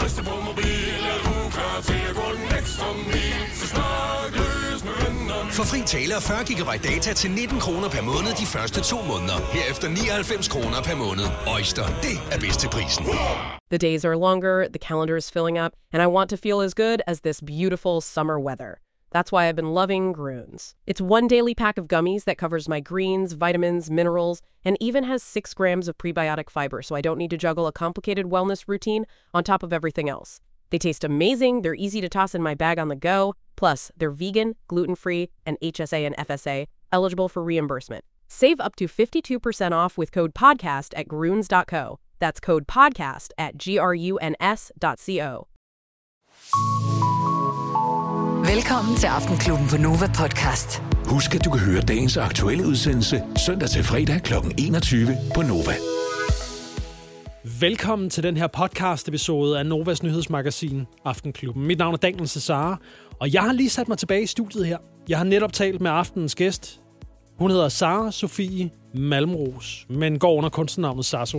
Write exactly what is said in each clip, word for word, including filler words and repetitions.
Riste på mobil, er du klar til at gå den ekstra mil? Så snak løs med vennerne. For fri tale og fyrre gigabyte data til nitten kroner per måned de første to måneder. Herefter nioghalvfems kroner per måned. Oyster, det er bedst til prisen. The days are longer, the calendar is filling up, and I want to feel as good as this beautiful summer weather. That's why I've been loving Grüns. It's one daily pack of gummies that covers my greens, vitamins, minerals, and even has six grams of prebiotic fiber, so I don't need to juggle a complicated wellness routine on top of everything else. They taste amazing, they're easy to toss in my bag on the go, plus they're vegan, gluten-free, and H S A and F S A, eligible for reimbursement. Save up to fifty-two percent off with code podcast at grüns dot co. That's code podcast at gruns dot co. Velkommen til Aftenklubben på Nova Podcast. Husk, at du kan høre dagens aktuelle udsendelse søndag til fredag klokken enogtyve på Nova. Velkommen til den her podcast-episode af Novas nyhedsmagasin Aftenklubben. Mit navn er Daniel Cesar, og jeg har lige sat mig tilbage i studiet her. Jeg har netop talt med aftenens gæst. Hun hedder Sara Sofie Malmros, men går under kunstnernavnet Sasso.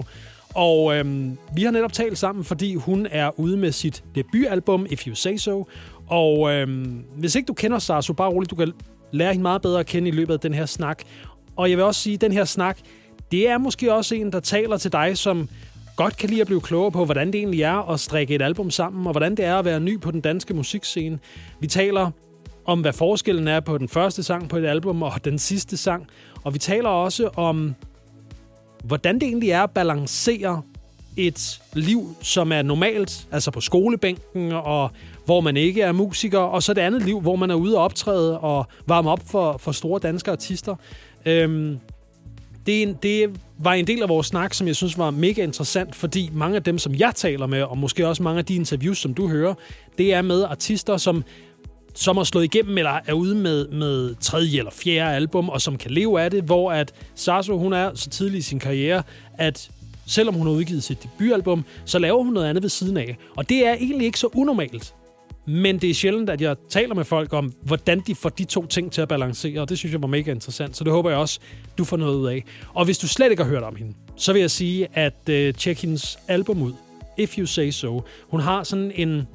Og øhm, vi har netop talt sammen, fordi hun er ude med sit debutalbum, If You Say So. Og øhm, hvis ikke du kender Sasso, bare roligt, du kan lære hende meget bedre at kende i løbet af den her snak. Og jeg vil også sige, at den her snak, det er måske også en, der taler til dig, som godt kan lide at blive klogere på, hvordan det egentlig er at strikke et album sammen, og hvordan det er at være ny på den danske musikscene. Vi taler om, hvad forskellen er på den første sang på et album og den sidste sang. Og vi taler også om, hvordan det egentlig er at balancere et liv, som er normalt, altså på skolebænken, og hvor man ikke er musiker, og så det andet liv, hvor man er ude og optræde og varme op for, for store danske artister. Øhm, det, det var en del af vores snak, som jeg synes var mega interessant, fordi mange af dem, som jeg taler med, og måske også mange af de interviews, som du hører, det er med artister, som som har slået igennem, eller er ude med, med tredje eller fjerde album, og som kan leve af det, hvor at Sasso, hun er så tidlig i sin karriere, at selvom hun har udgivet sit debutalbum, så laver hun noget andet ved siden af. Og det er egentlig ikke så unormalt. Men det er sjældent, at jeg taler med folk om, hvordan de får de to ting til at balancere, og det synes jeg var mega interessant, så det håber jeg også, du får noget ud af. Og hvis du slet ikke har hørt om hende, så vil jeg sige, at uh, tjek hendes album ud, If You Say So. Hun har sådan en,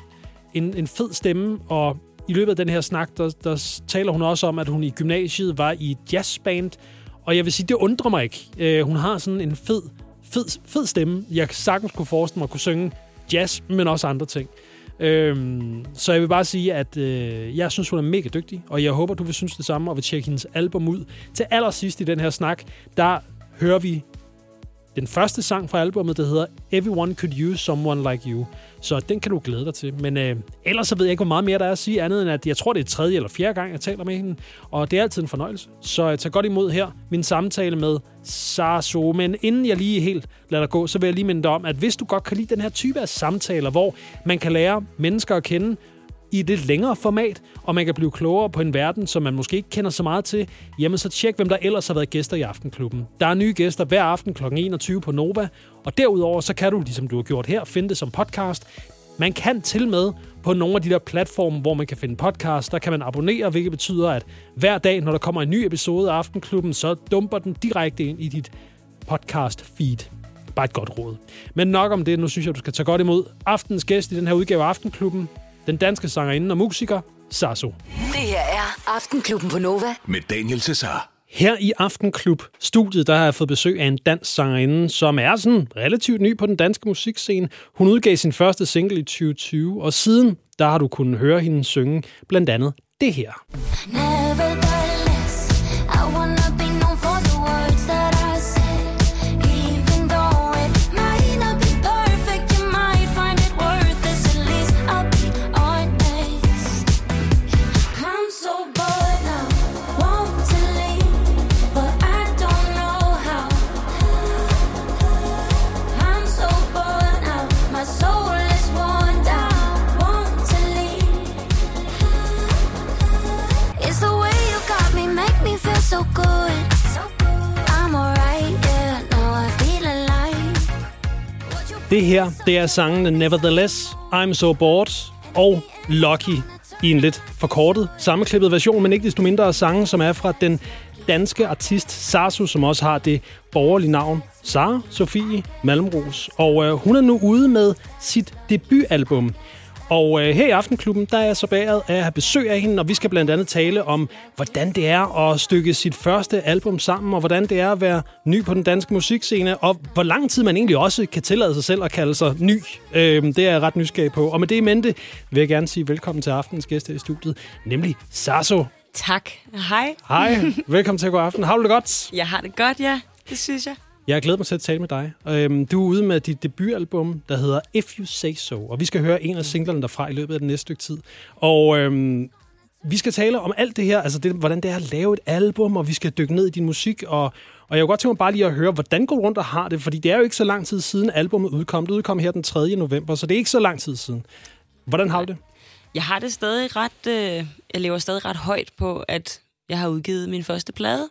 en, en fed stemme, og i løbet af den her snak, der, der taler hun også om, at hun i gymnasiet var i et jazzband, og jeg vil sige, det undrer mig ikke. Uh, hun har sådan en fed, fed, fed stemme. Jeg sagtens kunne forestille mig at kunne synge jazz, men også andre ting. Øhm, så jeg vil bare sige, at øh, jeg synes, hun er mega dygtig, og jeg håber, du vil synes det samme, og vil tjekke hendes album ud. Til allersidst i den her snak, der hører vi den første sang fra albumet, der hedder Everyone Could Use Someone Like You. Så den kan du glæde dig til. Men øh, ellers så ved jeg ikke, hvor meget mere der er at sige, andet end at jeg tror, det er tredje eller fjerde gang, jeg taler med hende. Og det er altid en fornøjelse. Så jeg tager godt imod her min samtale med Sasso. Men inden jeg lige helt lader dig gå, så vil jeg lige minde dig om, at hvis du godt kan lide den her type af samtaler, hvor man kan lære mennesker at kende i et lidt længere format, og man kan blive klogere på en verden, som man måske ikke kender så meget til, jamen så tjek, hvem der ellers har været gæster i Aftenklubben. Der er nye gæster hver aften klokken enogtyve på Nova, og derudover så kan du, ligesom du har gjort her, finde det som podcast. Man kan til med på nogle af de der platforme, hvor man kan finde podcast, der kan man abonnere, hvilket betyder, at hver dag, når der kommer en ny episode af Aftenklubben, så dumper den direkte ind i dit podcast feed. Bare et godt råd. Men nok om det, nu synes jeg, du skal tage godt imod aftens gæst i den her udgave af Aftenklubben, den danske sangerinde og musiker, Sasso. Det her er Aftenklubben på Nova. Med Daniel Cesar. Her i Aftenklub-studiet, der har jeg fået besøg af en dansk sangerinde, som er sådan relativt ny på den danske musikscene. Hun udgav sin første single i tyve tyve, og siden, der har du kunnet høre hende synge blandt andet det her. So good. I'm alright, yeah, now I feel alive. Det her, det er sangene Nevertheless, I'm So Bored og Lucky i en lidt forkortet, sammenklippet version, men ikke desto mindre sange, som er fra den danske artist Sarso, som også har det borgerlige navn Sara Sofie Malmros. Og øh, hun er nu ude med sit debutalbum. Og øh, her i Aftenklubben, der er jeg så beæret af at have besøg af hende, og vi skal blandt andet tale om, hvordan det er at stykke sit første album sammen, og hvordan det er at være ny på den danske musikscene, og hvor lang tid man egentlig også kan tillade sig selv at kalde sig ny. Øh, det er jeg ret nysgerrig på. Og med det i mente vil jeg gerne sige velkommen til aftenens gæst her i studiet, nemlig Sarso. Tak. Hej. Hej. Velkommen til God Aften. Har du det godt? Jeg har det godt, ja. Det synes jeg. Jeg glæder mig til at tale med dig. Du er ude med dit debutalbum, der hedder If You Say So, og vi skal høre en af singlerne derfra i løbet af den næste stykke tid. Og øhm, vi skal tale om alt det her, altså det, hvordan det er at lave et album, og vi skal dykke ned i din musik, og, og jeg kunne godt tænke mig bare lige at høre, hvordan går du rundt og har det, fordi det er jo ikke så lang tid siden albumet udkom. Det udkom her den tredje november, så det er ikke så lang tid siden. Hvordan har du det? Jeg har det stadig ret, øh, jeg lever stadig ret højt på, at jeg har udgivet min første plade.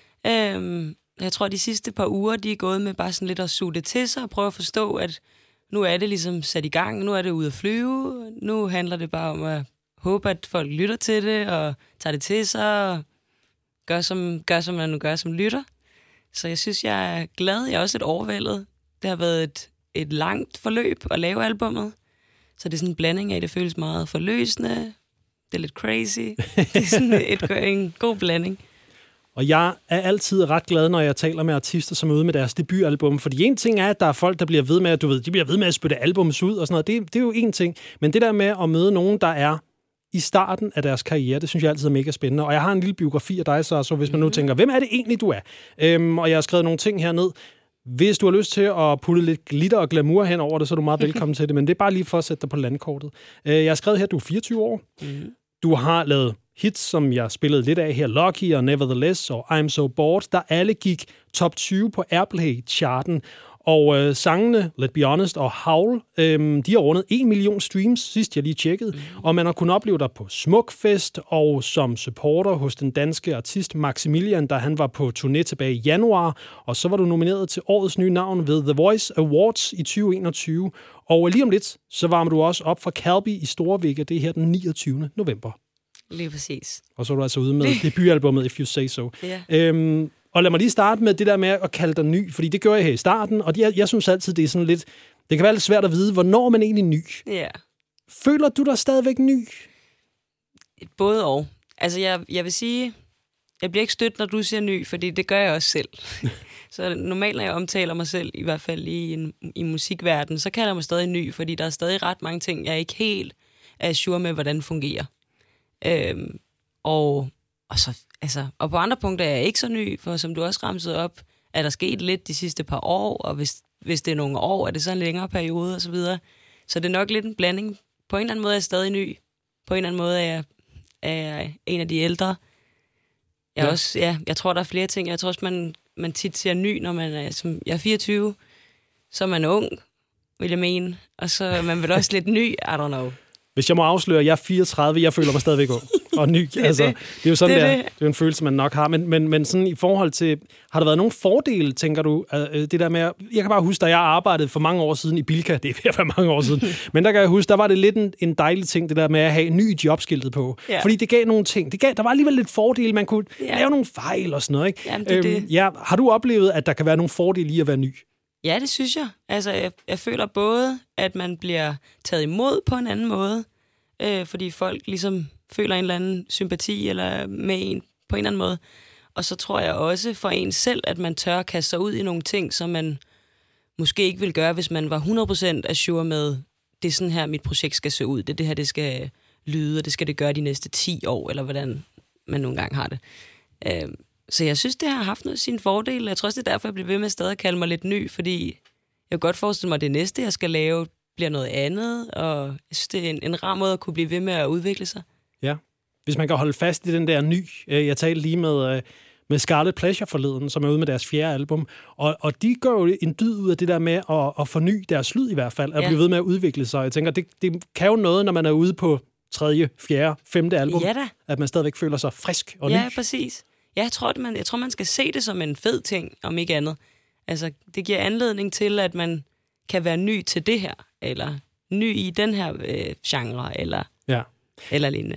Øhm, Jeg tror, de sidste par uger, de er gået med bare sådan lidt at suge det til sig og prøve at forstå, at nu er det ligesom sat i gang, nu er det ude at flyve, nu handler det bare om at håbe, at folk lytter til det og tager det til sig og gør, som, gør, som man nu gør som lytter. Så jeg synes, jeg er glad. Jeg er også lidt overvældet. Det har været et, et langt forløb at lave albummet, så det er sådan en blanding af, at det føles meget forløsende, det er lidt crazy. Det er sådan et, en god blanding. Og jeg er altid ret glad, når jeg taler med artister, som er ude med deres debutalbum. Fordi en ting er, at der er folk, der bliver ved med, at du ved, de bliver ved med at spytte albums ud og sådan noget. Det, det er jo en ting. Men det der med at møde nogen, der er i starten af deres karriere, det synes jeg altid er mega spændende. Og jeg har en lille biografi af dig, så, så hvis man nu tænker, hvem er det egentlig, du er? Øhm, og jeg har skrevet nogle ting herned. Hvis du har lyst til at putte lidt glitter og glamour hen over det, så er du meget velkommen til det. Men det er bare lige for at sætte dig på landkortet. Jeg har skrevet her, at du er fireogtyve år. Mm. Du har lavet hits, som jeg spillede lidt af her, Lucky og Nevertheless og I'm So Bored, der alle gik top tyve på Airplay-charten. Og øh, sangene, Let's Be Honest og Howl, øh, de har rundet en million streams, sidst jeg lige tjekkede. Mm. Og man har kunnet opleve dig på Smukfest og som supporter hos den danske artist Maximilian, da han var på turné tilbage i januar. Og så var du nomineret til årets nye navn ved The Voice Awards i tyve enogtyve. Og lige om lidt, så varmer du også op fra Calby i Storvik, det er her den niogtyvende november. Lige præcis. Og så er du altså ude med debutalbummet If You Say So. Ja. Øhm, og lad mig lige starte med det der med at kalde dig ny, fordi det gør jeg her i starten, og jeg, jeg synes altid, det er sådan lidt, det kan være lidt svært at vide, hvornår man egentlig er ny. Ja. Føler du dig stadigvæk ny? Både og. Altså, jeg, jeg vil sige, jeg bliver ikke stødt, når du siger ny, fordi det gør jeg også selv. Så normalt, når jeg omtaler mig selv, i hvert fald i, en, i musikverdenen, så kalder jeg mig stadig ny, fordi der er stadig ret mange ting, jeg ikke helt er sure med, hvordan det fungerer. Øhm, og, og, så, altså, og på andre punkter er jeg ikke så ny, for som du også ramsede op, er der sket lidt de sidste par år, og hvis, hvis det er nogle år, er det så en længere periode og så videre. Så det er nok lidt en blanding. På en eller anden måde er jeg stadig ny. På en eller anden måde er jeg, er jeg en af de ældre. Jeg, ja. Også, ja, jeg tror, der er flere ting. Jeg tror også, man, man tit siger ny, når man er, som, jeg er fireogtyve, så er man ung, vil jeg mene. Og så er man vel også lidt ny, I don't know. Hvis jeg må afsløre, at jeg er fireogtredive, jeg føler mig stadigvæk ung og ny. det, er altså, det. det er jo sådan, det er, det. det er en følelse, man nok har. Men, men, men sådan i forhold til, har der været nogle fordele, tænker du, det der med, jeg kan bare huske, da jeg arbejdede for mange år siden i Bilka, det er ved at være mange år siden, men der kan jeg huske, der var det lidt en, en dejlig ting, det der med at have ny jobskiltet på. Ja. Fordi det gav nogle ting. Det gav, der var alligevel lidt fordele, man kunne ja. lave nogle fejl og sådan noget. Ikke? Jamen, det øhm, det. Ja, har du oplevet, at der kan være nogle fordele i at være ny? Ja, det synes jeg. Altså, jeg, jeg føler både, at man bliver taget imod på en anden måde, øh, fordi folk ligesom føler en eller anden sympati eller med en på en eller anden måde. Og så tror jeg også for en selv, at man tør kaste sig ud i nogle ting, som man måske ikke ville gøre, hvis man var hundrede procent assure med, det er sådan her, mit projekt skal se ud, det er det her, det skal lyde, og det skal det gøre de næste ti år, eller hvordan man nogle gange har det. Øh, så jeg synes, det har haft noget sin fordel. Jeg tror også, det er derfor, jeg bliver ved med stadig at kalde mig lidt ny, fordi jeg kan godt forestille mig, at det næste, jeg skal lave, bliver noget andet, og jeg synes, det er en, en rar måde at kunne blive ved med at udvikle sig. Ja, hvis man kan holde fast i den der ny. Jeg talte lige med, med Scarlet Pleasure forleden, som er ude med deres fjerde album, og, og de gør jo en dyd ud af det der med at, at forny deres lyd i hvert fald, at ja. blive ved med at udvikle sig. Jeg tænker, det, det kan jo noget, når man er ude på tredje, fjerde, femte album, ja at man stadigvæk føler sig frisk og ny. Ja, præcis. Ja, jeg tror, man, jeg tror, man skal se det som en fed ting, om ikke andet. Altså, det giver anledning til, at man kan være ny til det her, eller ny i den her øh, genre, eller, ja. eller lignende.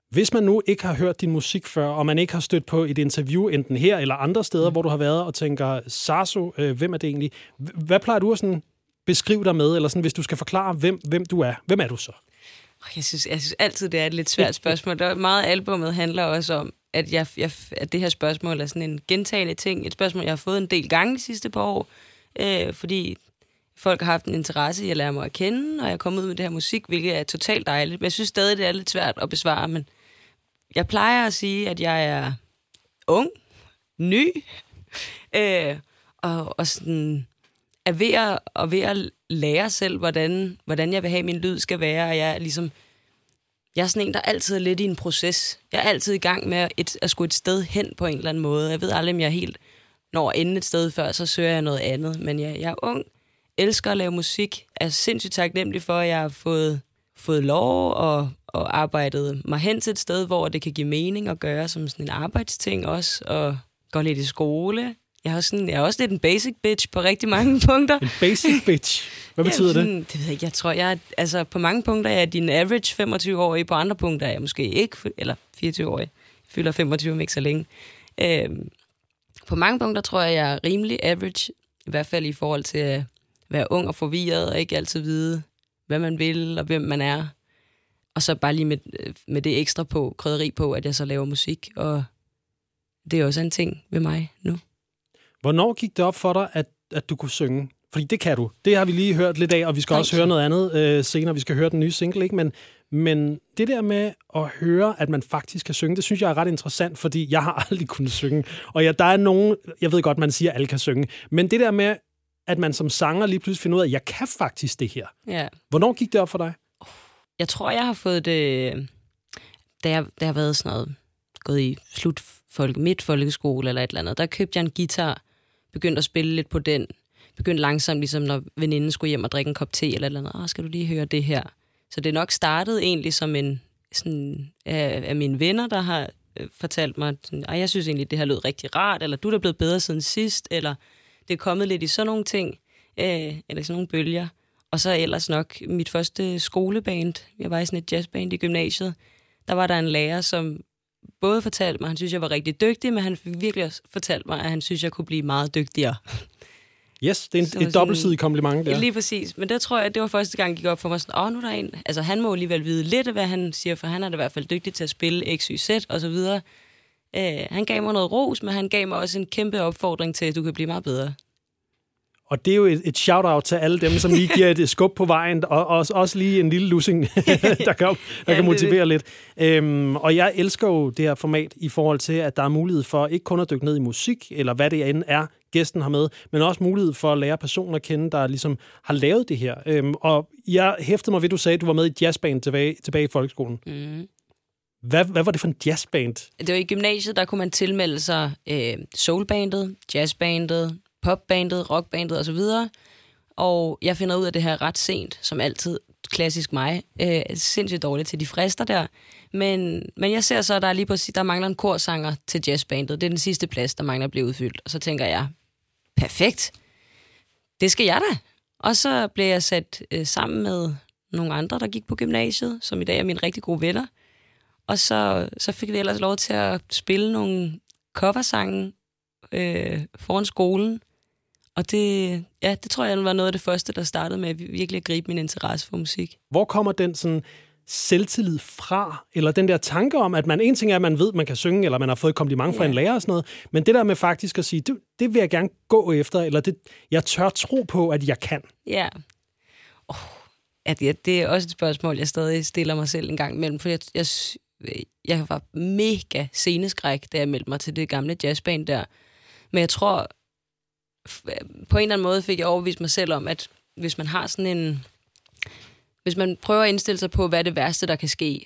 Hvis man nu ikke har hørt din musik før, og man ikke har stødt på et interview, enten her eller andre steder, mm. hvor du har været og tænker, Sarso, øh, hvem er det egentlig? Hvad plejer du at sådan beskrive dig med, eller sådan, hvis du skal forklare, hvem, hvem du er? Hvem er du så? Jeg synes, jeg synes altid, det er et lidt svært spørgsmål. Der er meget af albumet handler også om, at, jeg, jeg, at det her spørgsmål er sådan en gentagende ting. Et spørgsmål, jeg har fået en del gange de sidste par år, øh, fordi folk har haft en interesse i at lære mig at kende, og jeg er kommet ud med det her musik, hvilket er totalt dejligt. Men jeg synes stadig, det er lidt svært at besvare, men jeg plejer at sige, at jeg er ung, ny, øh, og, og sådan er ved at, og ved at lære selv, hvordan, hvordan jeg vil have, min lyd skal være, og jeg er ligesom, jeg er sådan en, der altid er lidt i en proces. Jeg er altid i gang med et, at skulle et sted hen på en eller anden måde. Jeg ved aldrig, om jeg helt når at ende et sted før, så søger jeg noget andet, men jeg, jeg er ung, elsker at lave musik, er sindssygt taknemmelig for, at jeg har fået, fået lov og, og arbejdet mig hen til et sted, hvor det kan give mening at gøre som sådan en arbejdsting også, og gå lidt i skole. Jeg er, sådan, jeg er også lidt en basic bitch på rigtig mange punkter. En basic bitch? Hvad betyder Jamen, sådan, det? Det ved jeg ikke. Jeg tror, jeg er, altså på mange punkter er jeg din average femogtyve-årige, på andre punkter er jeg måske ikke, eller fireogtyve-årig. Jeg fylder femogtyve om ikke så længe. Øhm, på mange punkter tror jeg, jeg er rimelig average, i hvert fald i forhold til at være ung og forvirret, og ikke altid vide, hvad man vil, og hvem man er. Og så bare lige med, med det ekstra på, krydderi på, at jeg så laver musik, og det er også en ting ved mig nu. Hvornår gik det op for dig, at, at du kunne synge? Fordi det kan du. Det har vi lige hørt lidt af, og vi skal Thank også you. høre noget andet øh, senere. Vi skal høre den nye single, ikke? Men, men det der med at høre, at man faktisk kan synge, det synes jeg er ret interessant, fordi jeg har aldrig kunnet synge. Og ja, der er nogen, jeg ved godt, man siger, at alle kan synge, men det der med, at man som sanger lige pludselig finder ud af, at jeg kan faktisk det her. Ja. Hvornår gik det op for dig? Jeg tror, jeg har fået det, da jeg, da jeg har været sådan noget, gået i slut folke, midt folkeskole eller et eller andet. Der købte jeg en guitar, begyndte at spille lidt på den, begyndte langsomt, ligesom når veninden skulle hjem og drikke en kop te eller et eller andet. Åh, skal du lige høre det her? Så det nok startede egentlig som en, sådan, af, af mine venner, der har øh, fortalt mig, sådan, jeg synes egentlig, det her lød rigtig rart, eller du er da blevet bedre siden sidst, eller det er kommet lidt i sådan nogle ting, øh, eller sådan nogle bølger. Og så ellers nok mit første skoleband. Jeg var i sådan et jazzband i gymnasiet. Der var der en lærer, som både fortalte mig, at han synes, jeg var rigtig dygtig, men han virkelig også fortalte mig, at han synes, jeg kunne blive meget dygtigere. Yes, det er en, et dobbeltsidigt kompliment der. Lige præcis. Men der tror jeg, det var første gang, jeg gik op for mig sådan, åh, nu er der en. Altså, han må alligevel vide lidt af, hvad han siger, for han er da i hvert fald dygtig til at spille X, Y, Z og så videre. Uh, han gav mig noget ros, men han gav mig også en kæmpe opfordring til, at du kan blive meget bedre. Og det er jo et, et shout-out til alle dem, som lige giver et skub på vejen, og også, også lige en lille lussing, der kan, der ja, kan motivere det. lidt. Øhm, og jeg elsker jo det her format i forhold til, at der er mulighed for ikke kun at dykke ned i musik, eller hvad det end er, gæsten har med, men også mulighed for at lære personer at kende, der ligesom har lavet det her. Øhm, og jeg hæftede mig ved, du sagde, at du var med i et jazzband tilbage, tilbage i folkeskolen. Mm. Hvad, hvad var det for en jazzband? Det var i gymnasiet, der kunne man tilmelde sig øh, soulbandet, jazzbandet, popbandet, rockbandet osv. Og jeg finder ud af det her ret sent, som altid, klassisk mig, øh, sindssygt dårligt til de frister der. Men, men jeg ser så, at der, er lige præcis, der mangler en korsanger til jazzbandet. Det er den sidste plads, der mangler at blive udfyldt. Og så tænker jeg, perfekt, det skal jeg da. Og så blev jeg sat øh, sammen med nogle andre, der gik på gymnasiet, som i dag er mine rigtig gode venner. Og så, så fik vi ellers lov til at spille nogle coversange øh, foran skolen. Og det, ja, det tror jeg var noget af det første, der startede med at virkelig at gribe min interesse for musik. Hvor kommer den sådan selvtillid fra? Eller den der tanke om, at man en ting er, at man ved, at man kan synge, eller man har fået kompliment fra ja. en lærer og sådan noget, men det der med faktisk at sige, det, det vil jeg gerne gå efter, eller det, jeg tør tro på, at jeg kan. Ja. Oh, at det, det er også et spørgsmål, jeg stadig stiller mig selv en gang imellem, for jeg, jeg, jeg var mega sceneskræk, da jeg meldte mig til det gamle jazzband der. Men jeg tror, på en eller anden måde fik jeg overbevist mig selv om, at hvis man har sådan en... Hvis man prøver at indstille sig på, hvad er det værste, der kan ske,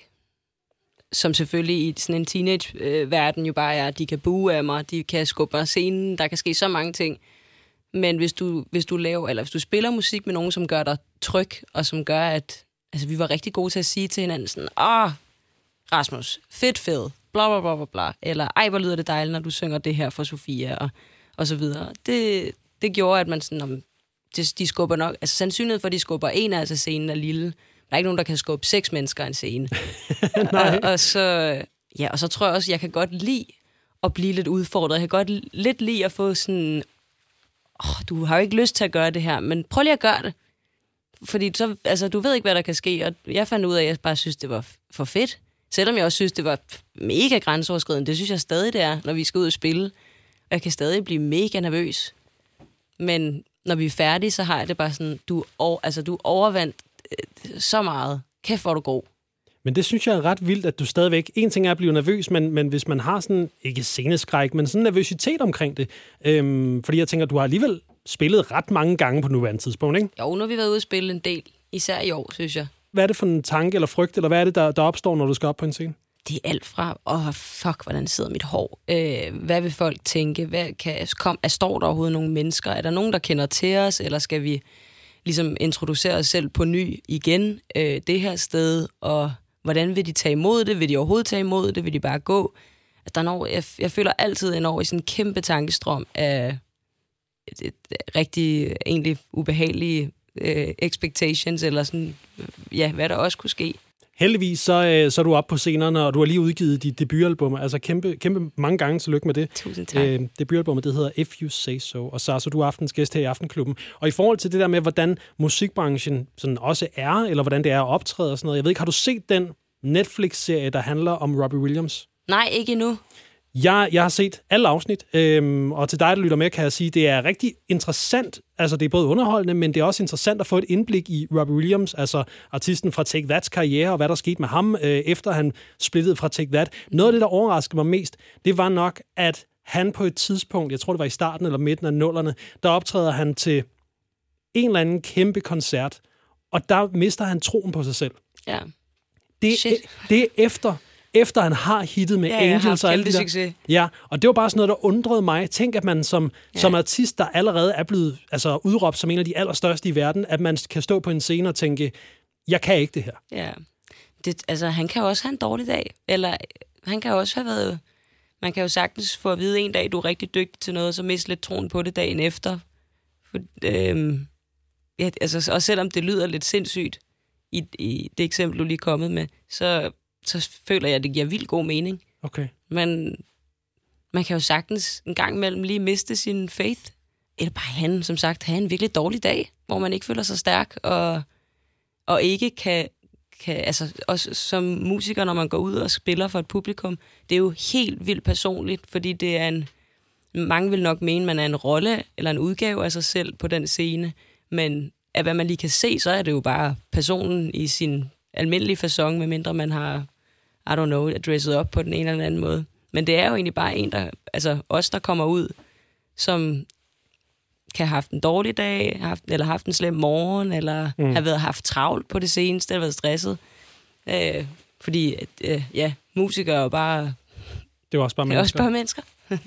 som selvfølgelig i sådan en teenage-verden jo bare er, at de kan buge af mig, de kan skubbe mig scenen, der kan ske så mange ting. Men hvis du, hvis du laver, eller hvis du spiller musik med nogen, som gør dig tryg, og som gør, at altså, vi var rigtig gode til at sige til hinanden sådan, åh, Rasmus, fedt fed, bla bla bla bla bla, eller ej, hvor lyder det dejligt, når du synger det her for Sofia, og, og så videre. Det, det gjorde, at man sådan, om, de skubber nok, altså sandsynligheden for, at de skubber en af altså scenen er lille, er ikke nogen, der kan skubbe seks mennesker i en scene. og, og, så, ja, og så tror jeg også, jeg kan godt lide at blive lidt udfordret. Jeg kan godt lidt lide at få sådan, åh, du har jo ikke lyst til at gøre det her, men prøv lige at gøre det. Fordi så, altså, du ved ikke, hvad der kan ske, og jeg fandt ud af, at jeg bare synes, det var for fedt. Selvom jeg også synes, det var mega grænseoverskridende. Det synes jeg stadig, det er, når vi skal ud og spille. Og jeg kan stadig blive mega nervøs. Men når vi er færdige, så har jeg det bare sådan, du, over, altså, du overvandt øh, så meget. Kæft, hvor er du god. Men det synes jeg er ret vildt, at du stadigvæk... En ting er at blive nervøs, men, men hvis man har sådan, ikke sceneskræk, men sådan nervøsitet omkring det. Øhm, fordi jeg tænker, du har alligevel spillet ret mange gange på nuværende tidspunkt, ikke? Jo, nu har vi været ude og spille en del. Især i år, synes jeg. Hvad er det for en tanke eller frygt, eller hvad er det, der, der opstår, når du skal op på en scene? Det er alt fra, åh, oh, fuck, hvordan sidder mit hår? Øh, hvad vil folk tænke? Hvad kan, kom, er, står der overhovedet nogle mennesker? Er der nogen, der kender til os? Eller skal vi ligesom introducere os selv på ny igen øh, det her sted? Og hvordan vil de tage imod det? Vil de overhovedet tage imod det? Vil de bare gå? Altså, der er når, jeg, jeg føler altid en over i sådan en kæmpe tankestrøm af et, et, et rigtig, egentlig ubehagelige øh, expectations, eller sådan, ja, hvad der også kunne ske. Heldigvis så, så er du oppe på scenerne, og du har lige udgivet dit debutalbum. Altså kæmpe, kæmpe mange gange tillykke med det. Tusind tak. Øh, debutalbummet, det hedder If You Say So. Og så, så du er aftens gæst her i Aftenklubben. Og i forhold til det der med, hvordan musikbranchen sådan også er, eller hvordan det er at optræde og sådan noget. Jeg ved ikke, har du set den Netflix-serie, der handler om Robbie Williams? Nej, ikke endnu. Jeg, jeg har set alle afsnit, øhm, og til dig, der lytter med, kan jeg sige, det er rigtig interessant. Altså, det er både underholdende, men det er også interessant at få et indblik i Robbie Williams, altså artisten fra Take That's karriere, og hvad der skete med ham, øh, efter han splittede fra Take That. Noget af det, der overraskede mig mest, det var nok, at han på et tidspunkt, jeg tror, det var i starten eller midten af nullerne, der optræder han til en eller anden kæmpe koncert, og der mister han troen på sig selv. Ja. Det, Shit. det er efter... Efter han har hittet med ja, Angels og alt det der. Succes. Ja, og det var bare sådan noget, der undrede mig. Tænk, at man som, ja. som artist, der allerede er blevet altså, udråbt som en af de allerstørste i verden, at man kan stå på en scene og tænke, jeg kan ikke det her. Ja, det, altså han kan jo også have en dårlig dag. Eller han kan jo også have været... Man kan jo sagtens få at vide en dag, du er rigtig dygtig til noget, og så miste lidt troen på det dagen efter. For, øhm, ja, altså, også selvom det lyder lidt sindssygt, i, i det eksempel, du lige er kommet med, så... så føler jeg, at det giver vildt god mening. Okay. Men man kan jo sagtens en gang imellem lige miste sin faith. Eller bare han, som sagt, have en virkelig dårlig dag, hvor man ikke føler sig stærk, og, og ikke kan, kan... Altså, også som musiker, når man går ud og spiller for et publikum, det er jo helt vildt personligt, fordi det er en... Mange vil nok mene, man er en rolle eller en udgave af sig selv på den scene, men af hvad man lige kan se, så er det jo bare personen i sin almindelige facon, medmindre man har... I don't know, dresset op på den ene eller anden måde. Men det er jo egentlig bare en, der, altså os, der kommer ud, som kan have haft en dårlig dag, haft, eller haft en slem morgen, eller mm. have været haft travlt på det seneste, eller været stresset. Øh, fordi, øh, ja, musikere er jo bare... Det er også bare mennesker. Det er også bare mennesker.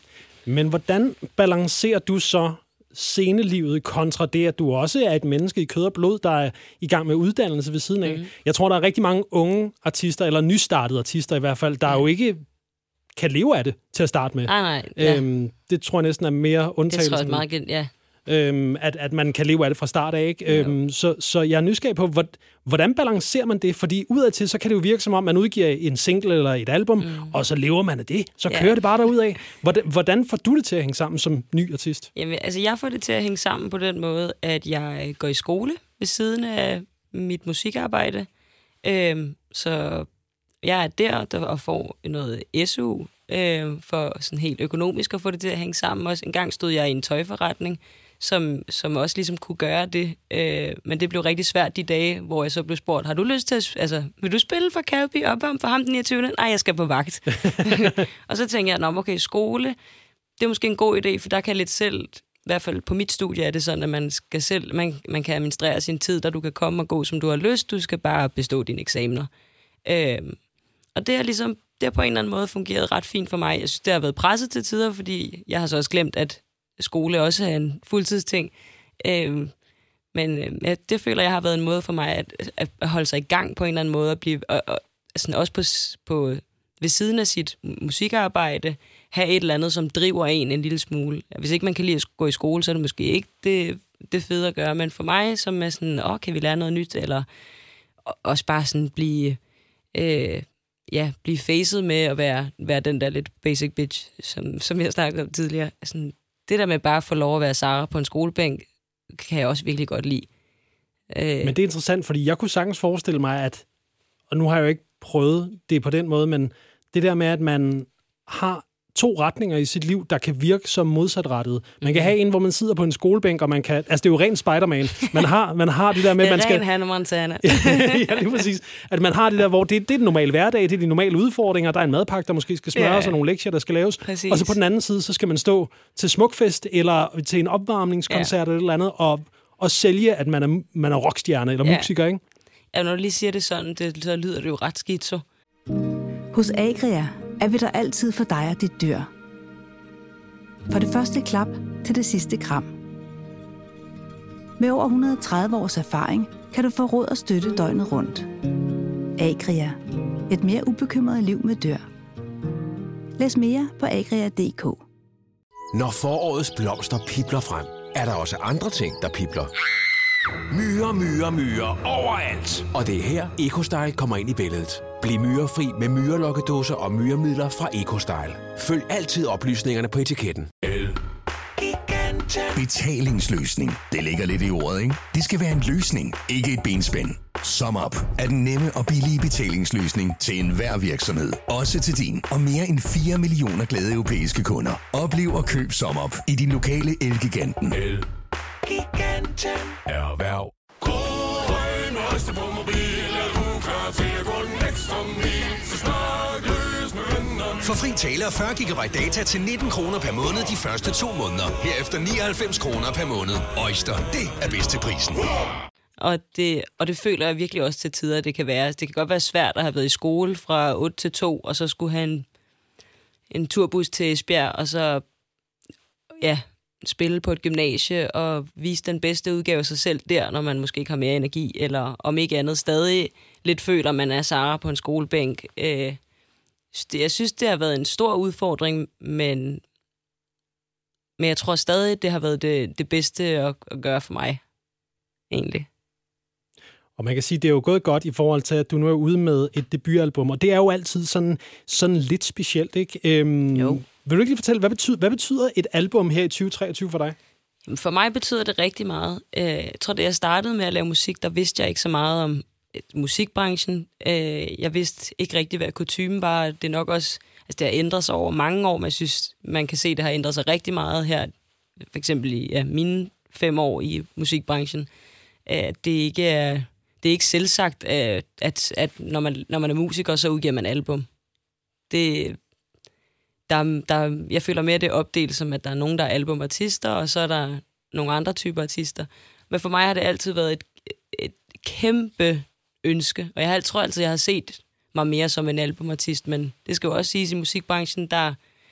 Men hvordan balancerer du så scenelivet kontra det, at du også er et menneske i kød og blod, der er i gang med uddannelse ved siden af? Mm. Jeg tror, der er rigtig mange unge artister, eller nystartede artister i hvert fald, der mm. jo ikke kan leve af det til at starte med. Nej, nej. Ja. Øhm, det tror jeg næsten er mere undtagelsen. Det tror jeg meget, ja. Øhm, at, at man kan leve af det fra start af, ikke? Øhm, så, så jeg er nysgerrig på, hvordan balancerer man det? Fordi udadtil, så kan det jo virke som om, man udgiver en single eller et album, mm. og så lever man af det. Så kører ja. det bare derudad. Hvordan, hvordan får du det til at hænge sammen som ny artist? Jamen, altså, jeg får det til at hænge sammen på den måde, at jeg går i skole ved siden af mit musikarbejde. Øhm, så jeg er der, der og får noget S U øh, for sådan helt økonomisk at få det til at hænge sammen. Også en gang stod jeg i en tøjforretning, som, som også ligesom kunne gøre det. Øh, men det blev rigtig svært de dage, hvor jeg så blev spurgt, har du lyst til at, altså, vil du spille for Calby op ham for ham den niogtyvende? Nej, jeg skal på vagt. Og så tænkte jeg, nå, okay, skole, det er måske en god idé, for der kan jeg lidt selv, i hvert fald på mit studie er det sådan, at man skal selv, man, man kan administrere sin tid, der du kan komme og gå, som du har lyst. Du skal bare bestå dine eksamener. Øh, og det er ligesom, det har på en eller anden måde fungeret ret fint for mig. Jeg synes, det har været presset til tider, fordi jeg har så også glemt, at skole også er en fuldtidsting. Øhm, men øh, det føler jeg har været en måde for mig at, at holde sig i gang på en eller anden måde, at blive, og, og, sådan også på, på, ved siden af sit musikarbejde, have et eller andet, som driver en en lille smule. Hvis ikke man kan lide at gå i skole, så er det måske ikke det, det fede at gøre, men for mig, som er sådan, åh, kan vi lære noget nyt, eller også bare sådan blive, øh, ja, blive facet med at være, være den der lidt basic bitch, som, som jeg snakkede om tidligere. Sådan, det der med bare at få lov at være Sara på en skolebænk, kan jeg også virkelig godt lide. Øh, Men det er interessant, fordi jeg kunne sagtens forestille mig, at, og nu har jeg jo ikke prøvet det på den måde, men det der med, at man har to retninger i sit liv, der kan virke som modsatrettet. Man kan have en, hvor man sidder på en skolebænk, og man kan... Altså, det er jo ren Spider-Man. Man har, man har det der med, det er man skal... ren Hannah Montana. Ja, lige præcis. At man har det der, hvor det, det er den normale hverdag, det er de normale udfordringer, der er en madpakke, der måske skal smøres, ja, ja. Og nogle lektier, der skal laves. Præcis. Og så på den anden side, så skal man stå til smukfest, eller til en opvarmningskoncert, ja. Eller et eller andet, og, og sælge, at man er, man er rockstjerne, eller ja. Musiker, ikke? Ja, når du lige siger det sådan, det, så lyder det jo ret skidt, så. Hos Agria er vi der altid for dig og dit dyr. Fra det første klap til det sidste kram. Med over et hundrede og tredive års erfaring kan du få råd og støtte døgnet rundt. Agria. Et mere ubekymret liv med dyr. Læs mere på agria punktum d k. Når forårets blomster pibler frem, er der også andre ting, der pibler. Myrer, myrer, myrer overalt. Og det er her, EcoStyle kommer ind i billedet. Bliv myrefri med myrelokkedåser og myremidler fra EcoStyle. Følg altid oplysningerne på etiketten. Betalingsløsning. Det ligger lidt i ordet, ikke? Det skal være en løsning, ikke et benspænd. SumUp er den nemme og billige betalingsløsning til enhver virksomhed. Også til din og mere end fire millioner glade europæiske kunder. Oplev og køb SumUp i din lokale Elgiganten. Elgiganten. Erhverv. Grøn ryste på mobil. Er du klar til at gå den ekstra mil? Så snak løs med vennerne. For fri tale og fyrre gigabyte data til nitten kroner per måned de første to måneder. Herefter nioghalvfems kroner per måned. Oyster, det er bedst til prisen. Og det, og det føler jeg virkelig også til tider, at det kan være. Det kan godt være svært at have været i skole fra otte til to, og så skulle have en, en turbus til Esbjerg, og så ja, spille på et gymnasie og vise den bedste udgave af sig selv der, når man måske ikke har mere energi, eller om ikke andet stadig lidt føler, man er Sara på en skolebænk. Øh, jeg synes, det har været en stor udfordring, men, men jeg tror stadig, det har været det, det bedste at, at gøre for mig, egentlig. Og man kan sige, det er jo gået godt i forhold til, at du nu er ude med et debutalbum, og det er jo altid sådan, sådan lidt specielt, ikke? Øhm, jo. Vil du ikke lige fortælle, hvad betyder, hvad betyder et album her i tyve treogtyve for dig? For mig betyder det rigtig meget. Jeg tror, da jeg startede med at lave musik, der vidste jeg ikke så meget om musikbranchen. Jeg vidste ikke rigtig, hvad kutymen var. Det er nok også, altså det har ændret sig over mange år, men jeg synes, man kan se, at det har ændret sig rigtig meget her. For eksempel i ja, mine fem år i musikbranchen. Det ikke er, det er ikke selvsagt, at, at, at når, man, når man er musiker, så udgiver man album. Det, der, der, jeg føler mere, det er opdelt som, at der er nogen, der er albumartister, og så er der nogle andre typer artister. Men for mig har det altid været et, et kæmpe ønske, og jeg har, tror altid, jeg har set mig mere som en albumartist, men det skal jo også siges, i musikbranchen, der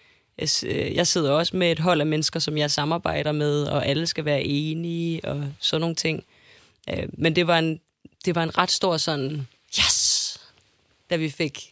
jeg sidder også med et hold af mennesker, som jeg samarbejder med, og alle skal være enige, og sådan nogle ting. Men det var en, det var en ret stor sådan, yes, da vi fik,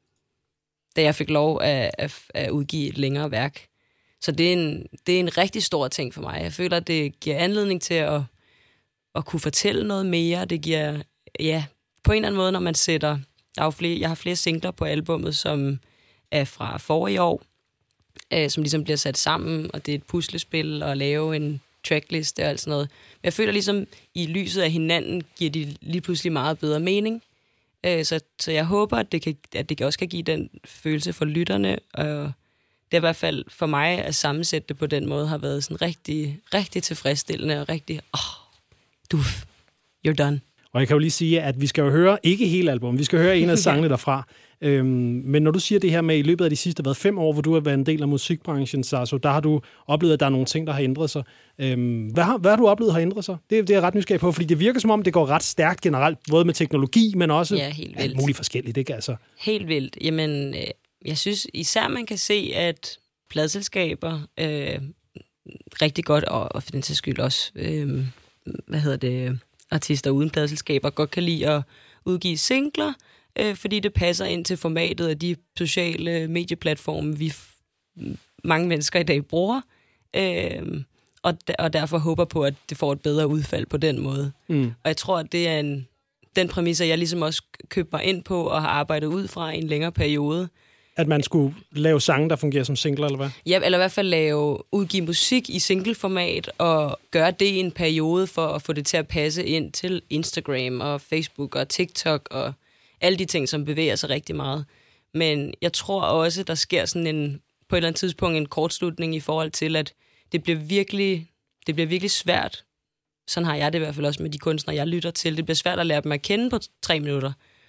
da jeg fik lov at, at, at udgive et længere værk. Så det er, en, det er en rigtig stor ting for mig. Jeg føler, at det giver anledning til at, at kunne fortælle noget mere. Det giver, ja, på en eller anden måde, når man sætter, der er jo flere, jeg har flere singler på albummet, som er fra forrige år, øh, som ligesom bliver sat sammen, og det er et puslespil at lave en trackliste og alt sådan noget. Men jeg føler ligesom, i lyset af hinanden, giver de lige pludselig meget bedre mening. Øh, så, så jeg håber, at det, kan, at det også kan give den følelse for lytterne, og det er i hvert fald for mig at sammensætte det på den måde, har været sådan rigtig, rigtig tilfredsstillende, og rigtig, åh, oh, du, you're done. Og jeg kan jo lige sige, at vi skal jo høre, ikke hele album, vi skal høre en af sangene derfra. Øhm, men når du siger det her med, i løbet af de sidste hvad, fem år, hvor du har været en del af musikbranchen, så der har du oplevet, at der er nogle ting, der har ændret sig. Øhm, hvad, har, hvad har du oplevet, har ændret sig? Det, det er jeg ret nysgerrig på, fordi det virker som om, det går ret stærkt generelt, både med teknologi, men også ja, helt alt muligt forskelligt, ikke altså? Helt vildt. Jamen, øh, jeg synes især, man kan se, at pladselskaber øh, rigtig godt, og, og for den til skyld også, øh, hvad hedder det, artister uden pladselskaber, godt kan lide at udgive singler, øh, fordi det passer ind til formatet af de sociale medieplatforme, vi f- mange mennesker i dag bruger, øh, og, d- og derfor håber på, at det får et bedre udfald på den måde. Mm. Og jeg tror, at det er en, den præmis, at jeg ligesom også købte mig ind på og har arbejdet ud fra en længere periode. At man skulle lave sange, der fungerer som singler, eller hvad? Ja, eller i hvert fald lave, udgive musik i singleformat og gøre det i en periode for at få det til at passe ind til Instagram og Facebook og TikTok og alle de ting, som bevæger sig rigtig meget. Men jeg tror også, der sker sådan en, på et eller andet tidspunkt en kortslutning i forhold til, at det bliver virkelig, det bliver virkelig svært. Sådan har jeg det i hvert fald også med de kunstnere, jeg lytter til. Det bliver svært at lære dem at kende på tre minutter.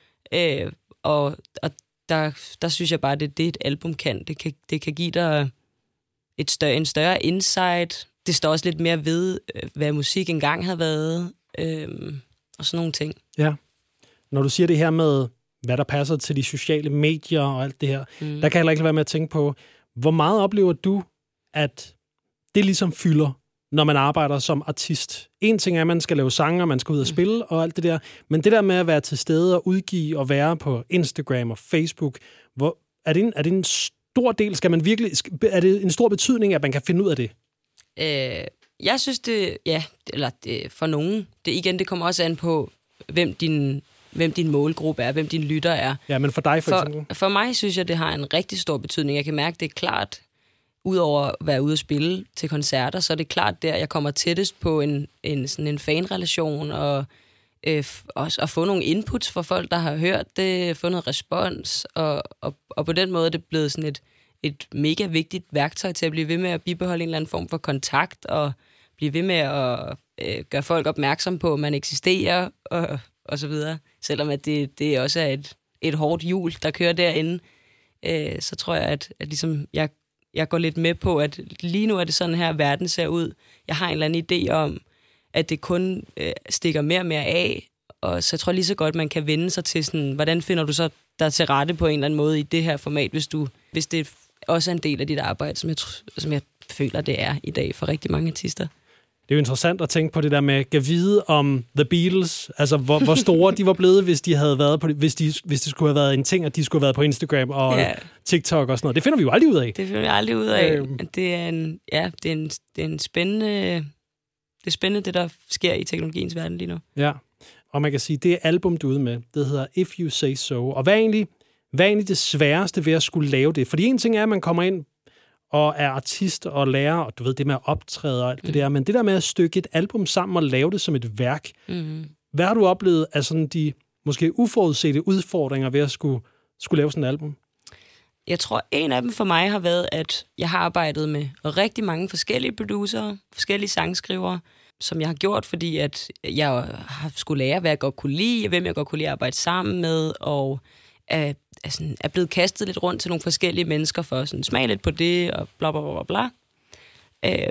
Øh, og, og der, der synes jeg bare, at det er det, et album kan. Det kan, det kan give dig et større, en større insight. Det står også lidt mere ved, hvad musik engang har været. Øh, og sådan nogle ting. Ja. Når du siger det her med, hvad der passer til de sociale medier og alt det her, mm. der kan jeg heller ikke være med at tænke på, hvor meget oplever du, at det ligesom fylder, når man arbejder som artist? En ting er, at man skal lave sange, og man skal ud og spille og alt det der, men det der med at være til stede og udgive og være på Instagram og Facebook, hvor, er, det en, er det en stor del, skal man virkelig, er det en stor betydning, at man kan finde ud af det? Øh, jeg synes det, ja, eller det, for nogen, det igen, det kommer også an på, hvem din, hvem din målgruppe er, hvem din lytter er. Ja, men for dig for, for eksempel? For mig synes jeg, det har en rigtig stor betydning. Jeg kan mærke, det er klart, udover at være ude og spille til koncerter, så er det klart der, jeg kommer tættest på en, en, sådan en fanrelation, og øh, også at få nogle inputs fra folk, der har hørt det, få noget respons, og, og, og på den måde er det blevet sådan et, et mega vigtigt værktøj til at blive ved med at bibeholde en eller anden form for kontakt, og blive ved med at øh, gøre folk opmærksom på, at man eksisterer, og, og så videre. Selvom at det, det også er et, et hårdt hjul, der kører derinde, øh, så tror jeg, at, at ligesom jeg Jeg går lidt med på, at lige nu er det sådan her, verden ser ud. Jeg har en eller anden idé om, at det kun øh, stikker mere og mere af, og så jeg tror lige så godt, man kan vende sig til sådan, hvordan finder du så der til rette på en eller anden måde i det her format, hvis, du, hvis det også er en del af dit arbejde, som jeg, som jeg føler, det er i dag for rigtig mange artister. Det er jo interessant at tænke på det der med at vide om The Beatles, altså hvor, hvor store de var blevet, hvis de havde været på, hvis de hvis det skulle have været en ting, at de skulle have været på Instagram og ja. TikTok og sådan noget. Det finder vi jo aldrig ud af. Det finder vi aldrig ud af. Øhm. Det er en ja, det er en det er en spændende det er spændende det der sker i teknologiens verden lige nu. Ja. Og man kan sige, det album du er ude med, det hedder If You Say So. Og hvad er egentlig hvad er egentlig det sværeste ved at skulle lave det? Fordi en ting er, at man kommer ind og er artist og lærer, og du ved, det med at optræde og alt mm. det der, men det der med at stykke et album sammen og lave det som et værk, mm. hvad har du oplevet af sådan de måske uforudsete udfordringer ved at skulle, skulle lave sådan et album? Jeg tror, en af dem for mig har været, at jeg har arbejdet med rigtig mange forskellige producer, forskellige sangskrivere, som jeg har gjort, fordi at jeg har skulle lære, hvad jeg godt kunne lide, hvem jeg godt kunne lide at arbejde sammen med, og er, er, sådan, er blevet kastet lidt rundt til nogle forskellige mennesker for at sådan, smage lidt på det, og bla bla bla bla. Øh,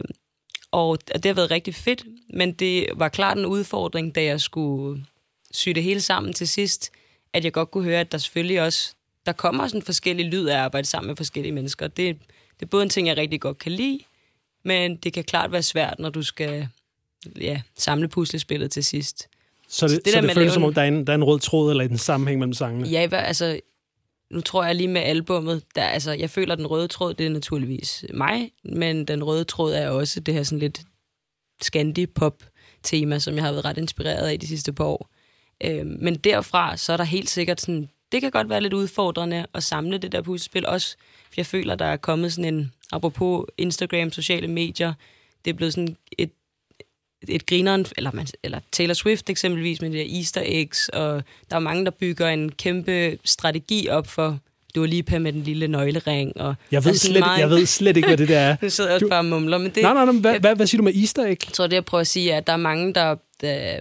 og det har været rigtig fedt, men det var klart en udfordring, da jeg skulle sy det hele sammen til sidst, at jeg godt kunne høre, at der selvfølgelig også, der kommer sådan forskellige lyd af at arbejde sammen med forskellige mennesker. Det, det er både en ting, jeg rigtig godt kan lide, men det kan klart være svært, når du skal ja, samle puslespillet til sidst. Så det, så det, så det føles som om, der er, en, der er en rød tråd eller en sammenhæng mellem sangene? Ja, altså, nu tror jeg lige med albummet, der, altså, jeg føler, at den røde tråd, det er naturligvis mig, men den røde tråd er også det her sådan lidt Scandi-pop-tema, som jeg har været ret inspireret af de sidste par år. Øh, men derfra, så er der helt sikkert sådan, det kan godt være lidt udfordrende at samle det der puslespil også, for jeg føler, der er kommet sådan en, apropos Instagram, sociale medier, det er blevet sådan et et grineren, eller, man, eller Taylor Swift eksempelvis med de der Easter eggs, og der er mange, der bygger en kæmpe strategi op for Dua Lipa med den lille nøglering. Og jeg, ved slet, meget... jeg ved slet ikke, hvad det der er. Nu sidder jeg også bare og mumler. Men det, nej, nej, nej, hvad, jeg, hvad, hvad siger du med Easter egg? Jeg tror, det jeg prøver at sige er, at der er mange, der, der,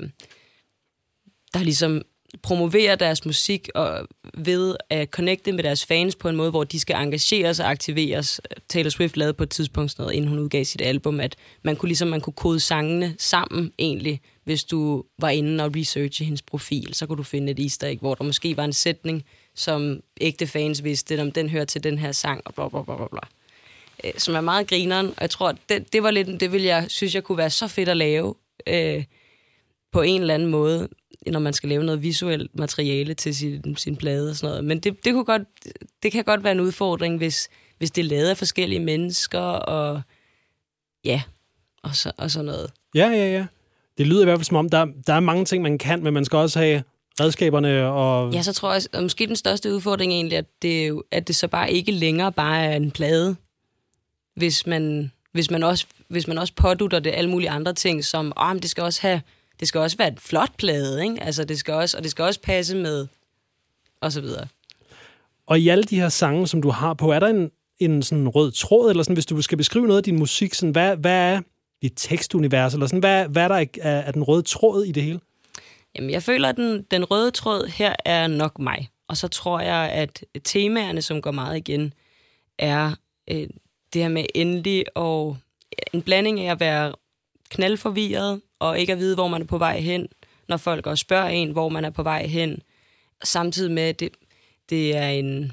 der ligesom promoverer deres musik og ved at connecte med deres fans på en måde, hvor de skal engageres og aktiveres. Taylor Swift lavede på et tidspunkt sådan noget, inden hun udgav sit album, at man kunne ligesom man kunne kode sangene sammen egentlig, hvis du var inde og researche hendes profil, så kunne du finde et easter egg, hvor der måske var en sætning, som ægte fans vidste, om den hører til den her sang, og bla bla bla bla bla. Som er meget grineren, og jeg tror, det, det var lidt, det ville jeg synes, jeg kunne være så fedt at lave øh, på en eller anden måde, når man skal lave noget visuelt materiale til sin, sin plade og sådan noget. Men det, det, kunne godt, det kan godt være en udfordring, hvis, hvis det er lavet af forskellige mennesker, og ja, og, så, og sådan noget. Ja, ja, ja. Det lyder i hvert fald som om, der, der er mange ting, man kan, men man skal også have redskaberne og... Ja, så tror jeg, at måske den største udfordring egentlig, at det, at det så bare ikke længere bare er en plade, hvis man, hvis man, også, hvis man også pådutter det alle mulige andre ting, som, åh, oh, det skal også have, det skal også være et flot plade, ikke? Altså, det skal også, og det skal også passe med, og så videre. Og i alle de her sange, som du har på, er der en, en sådan rød tråd, eller sådan, hvis du skal beskrive noget af din musik, sådan, hvad, hvad er dit tekstunivers, eller sådan, hvad, hvad er der af, af den røde tråd i det hele? Jamen, jeg føler, at den, den røde tråd her er nok mig. Og så tror jeg, at temaerne, som går meget igen, er øh, det her med endelig og en blanding af at være knaldforvirret og ikke at vide, hvor man er på vej hen, når folk også spørger en, hvor man er på vej hen. Samtidig med, at det, det er en,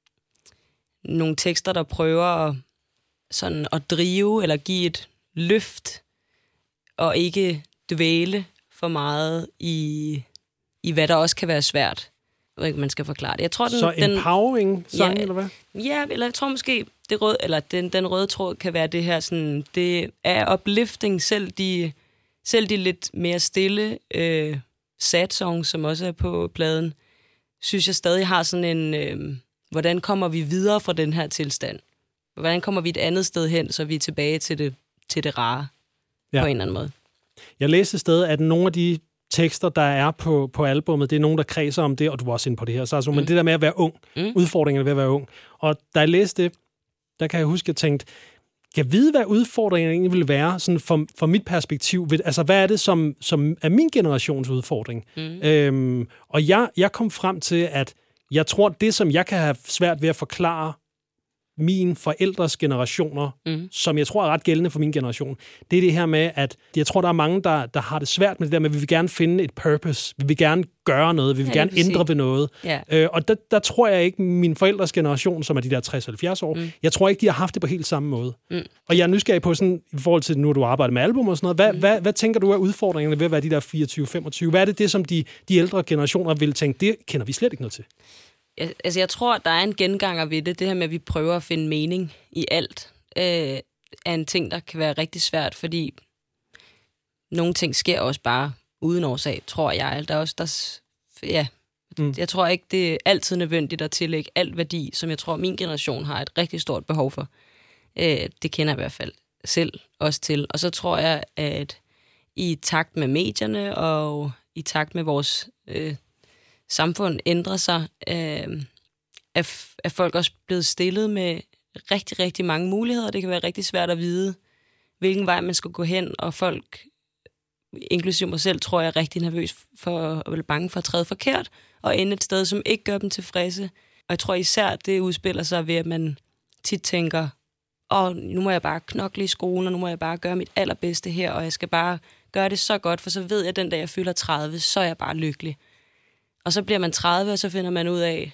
nogle tekster, der prøver at, sådan at drive eller give et løft og ikke dvæle for meget i, i hvad der også kan være svært. Jeg ved ikke, man skal forklare det. Jeg tror, den, så den, empowering sang, ja, eller hvad? Ja, eller jeg tror måske, det røde, eller den, den røde tråd kan være det her, sådan, det er uplifting, selv de, selv de lidt mere stille øh, sad songs, som også er på pladen, synes jeg stadig har sådan en, øh, hvordan kommer vi videre fra den her tilstand? Hvordan kommer vi et andet sted hen, så vi er tilbage til det, til det rare, ja. På en eller anden måde. Jeg læste et sted, at nogle af de tekster, der er på, på albummet, det er nogen, der kredser om det, og du var også inde på det her, så altså, mm. men det der med at være ung, mm. udfordringerne ved at være ung. Og da jeg læste det, der kan jeg huske, at jeg tænkte, kan jeg vide, hvad udfordringen egentlig vil være, sådan fra, fra mit perspektiv? Altså, hvad er det, som, som er min generations udfordring? Mm. Øhm, og jeg, jeg kom frem til, at jeg tror, det, som jeg kan have svært ved at forklare mine forældres generationer, mm. som jeg tror er ret gældende for min generation, det er det her med, at jeg tror, der er mange, der, der har det svært med det der med, at vi vil gerne finde et purpose, vi vil gerne gøre noget, vi vil ja, gerne ændre ved noget. Ja. Øh, og der, der tror jeg ikke, mine forældres generation, som er de der tres til halvfjerds år, mm. jeg tror ikke, de har haft det på helt samme måde. Mm. Og jeg er nysgerrig på sådan, i forhold til, nu du arbejder med album og sådan noget, hvad, mm. hvad, hvad tænker du er udfordringerne ved at være de der fireogtyve til femogtyve? Hvad er det, det som de, de ældre generationer vil tænke, det kender vi slet ikke noget til? Altså, jeg tror, at der er en genganger ved det. Det her med, at vi prøver at finde mening i alt, øh, er en ting, der kan være rigtig svært, fordi nogle ting sker også bare uden årsag, tror jeg. Der er også, der, ja, mm. Jeg tror ikke, det er altid nødvendigt at tillægge alt værdi, som jeg tror, min generation har et rigtig stort behov for. Øh, det kender jeg i hvert fald selv også til. Og så tror jeg, at i takt med medierne og i takt med vores... Øh, samfund ændrer sig, øh, er, er folk også blevet stillet med rigtig, rigtig mange muligheder. Det kan være rigtig svært at vide, hvilken vej man skal gå hen, og folk, inklusive mig selv, tror jeg er rigtig nervøs for, eller bange for at træde forkert, og ende et sted, som ikke gør dem tilfredse. Og jeg tror især, det udspiller sig ved, at man tit tænker, åh, nu må jeg bare knokle i skolen, og nu må jeg bare gøre mit allerbedste her, og jeg skal bare gøre det så godt, for så ved jeg, at den dag jeg fylder tredive, så er jeg bare lykkelig. Og så bliver man tredive, og så finder man ud af,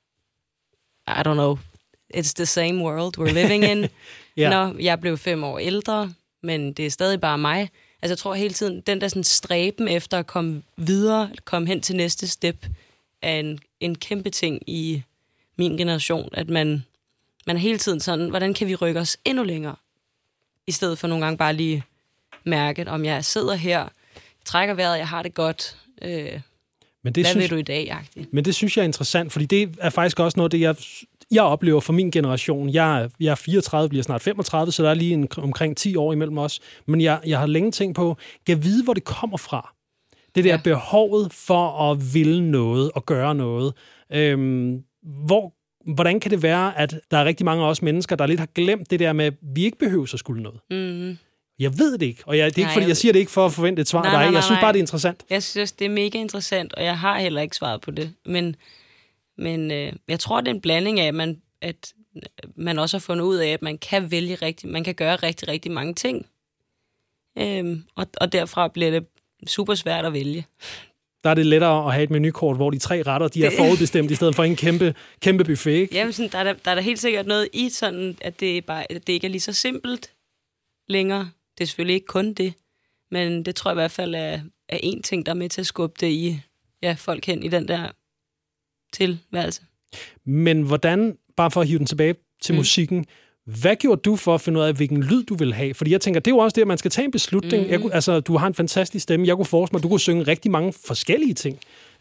I don't know, it's the same world we're living in. yeah. Nå, jeg blev fem år ældre, men det er stadig bare mig. Altså jeg tror hele tiden, den der sådan stræben efter at komme videre, komme hen til næste step, er en, en kæmpe ting i min generation, at man, man er hele tiden sådan, hvordan kan vi rykke os endnu længere? I stedet for nogle gange bare lige mærke, om jeg sidder her, trækker vejret, jeg har det godt, øh, Men det Hvad synes, vil du i dag, agtigt? Men det synes jeg er interessant, fordi det er faktisk også noget, det jeg, jeg oplever for min generation. Jeg, jeg er fireogtredive, bliver snart femogtredive, så der er lige en, omkring ti år imellem os. Men jeg, jeg har længe tænkt på, kan jeg vide, hvor det kommer fra? Det der ja. behovet for at ville noget og gøre noget. Øhm, hvor, hvordan kan det være, at der er rigtig mange af os mennesker, der lidt har glemt det der med, at vi ikke behøver at skulle noget? Mm. Jeg ved det ikke, og jeg, det er ikke, nej, fordi jeg siger det ikke for at forvente et svar af dig. Jeg synes bare, det er interessant. Jeg synes, det er mega interessant, og jeg har heller ikke svaret på det. Men, men øh, jeg tror, det er en blanding af, at man, at man også har fundet ud af, at man kan vælge rigtig, man kan gøre rigtig, rigtig mange ting. Øhm, og, og derfra bliver det super svært at vælge. Der er det lettere at have et menukort, hvor de tre retter, de er forudbestemt, i stedet for en kæmpe, kæmpe buffet, ikke? Jamen, sådan, der, er der, der er der helt sikkert noget i sådan, at det, bare, at det ikke er lige så simpelt længere. Det er selvfølgelig ikke kun det, men det tror jeg i hvert fald er, er en ting, der er med til at skubbe det i ja, folk hen i den der tilværelse. Men hvordan, bare for at hive den tilbage til mm. musikken, hvad gjorde du for at finde ud af, hvilken lyd du vil have? Fordi jeg tænker, det er jo også det, at man skal tage en beslutning. Mm. Jeg kunne, altså, du har en fantastisk stemme. Jeg kunne forestille mig, at du kunne synge rigtig mange forskellige ting.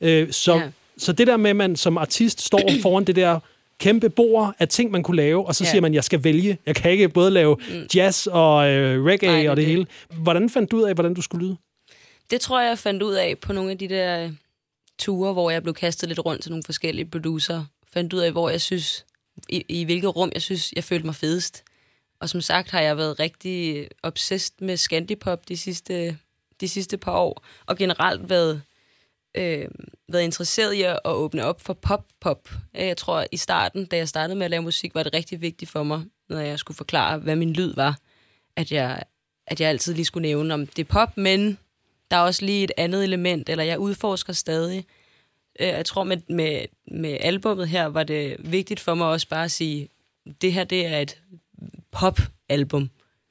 Øh, så, Ja. så det der med, at man som artist står foran det der kæmpe bord af ting, man kunne lave, og så Ja. siger man, jeg skal vælge. Jeg kan ikke både lave Mm. jazz og øh, reggae Nej, det er og det, det. hele. Hvordan fandt du ud af, hvordan du skulle lyde? Det tror jeg, jeg fandt ud af på nogle af de der øh, ture, hvor jeg blev kastet lidt rundt til nogle forskellige producer. Fandt ud af, hvor jeg synes, i, i hvilket rum jeg synes, jeg følte mig fedest. Og som sagt har jeg været rigtig obsessed med Scandipop de sidste, de sidste par år, og generelt været, øh, været interesseret i at åbne op for pop-pop. Jeg tror, i starten, da jeg startede med at lave musik, var det rigtig vigtigt for mig, når jeg skulle forklare, hvad min lyd var, at jeg, at jeg altid lige skulle nævne, om det er pop, men der er også lige et andet element, eller jeg udforsker stadig. Jeg tror, med, med, med albummet her, var det vigtigt for mig også bare at sige, det her, det er et pop-album.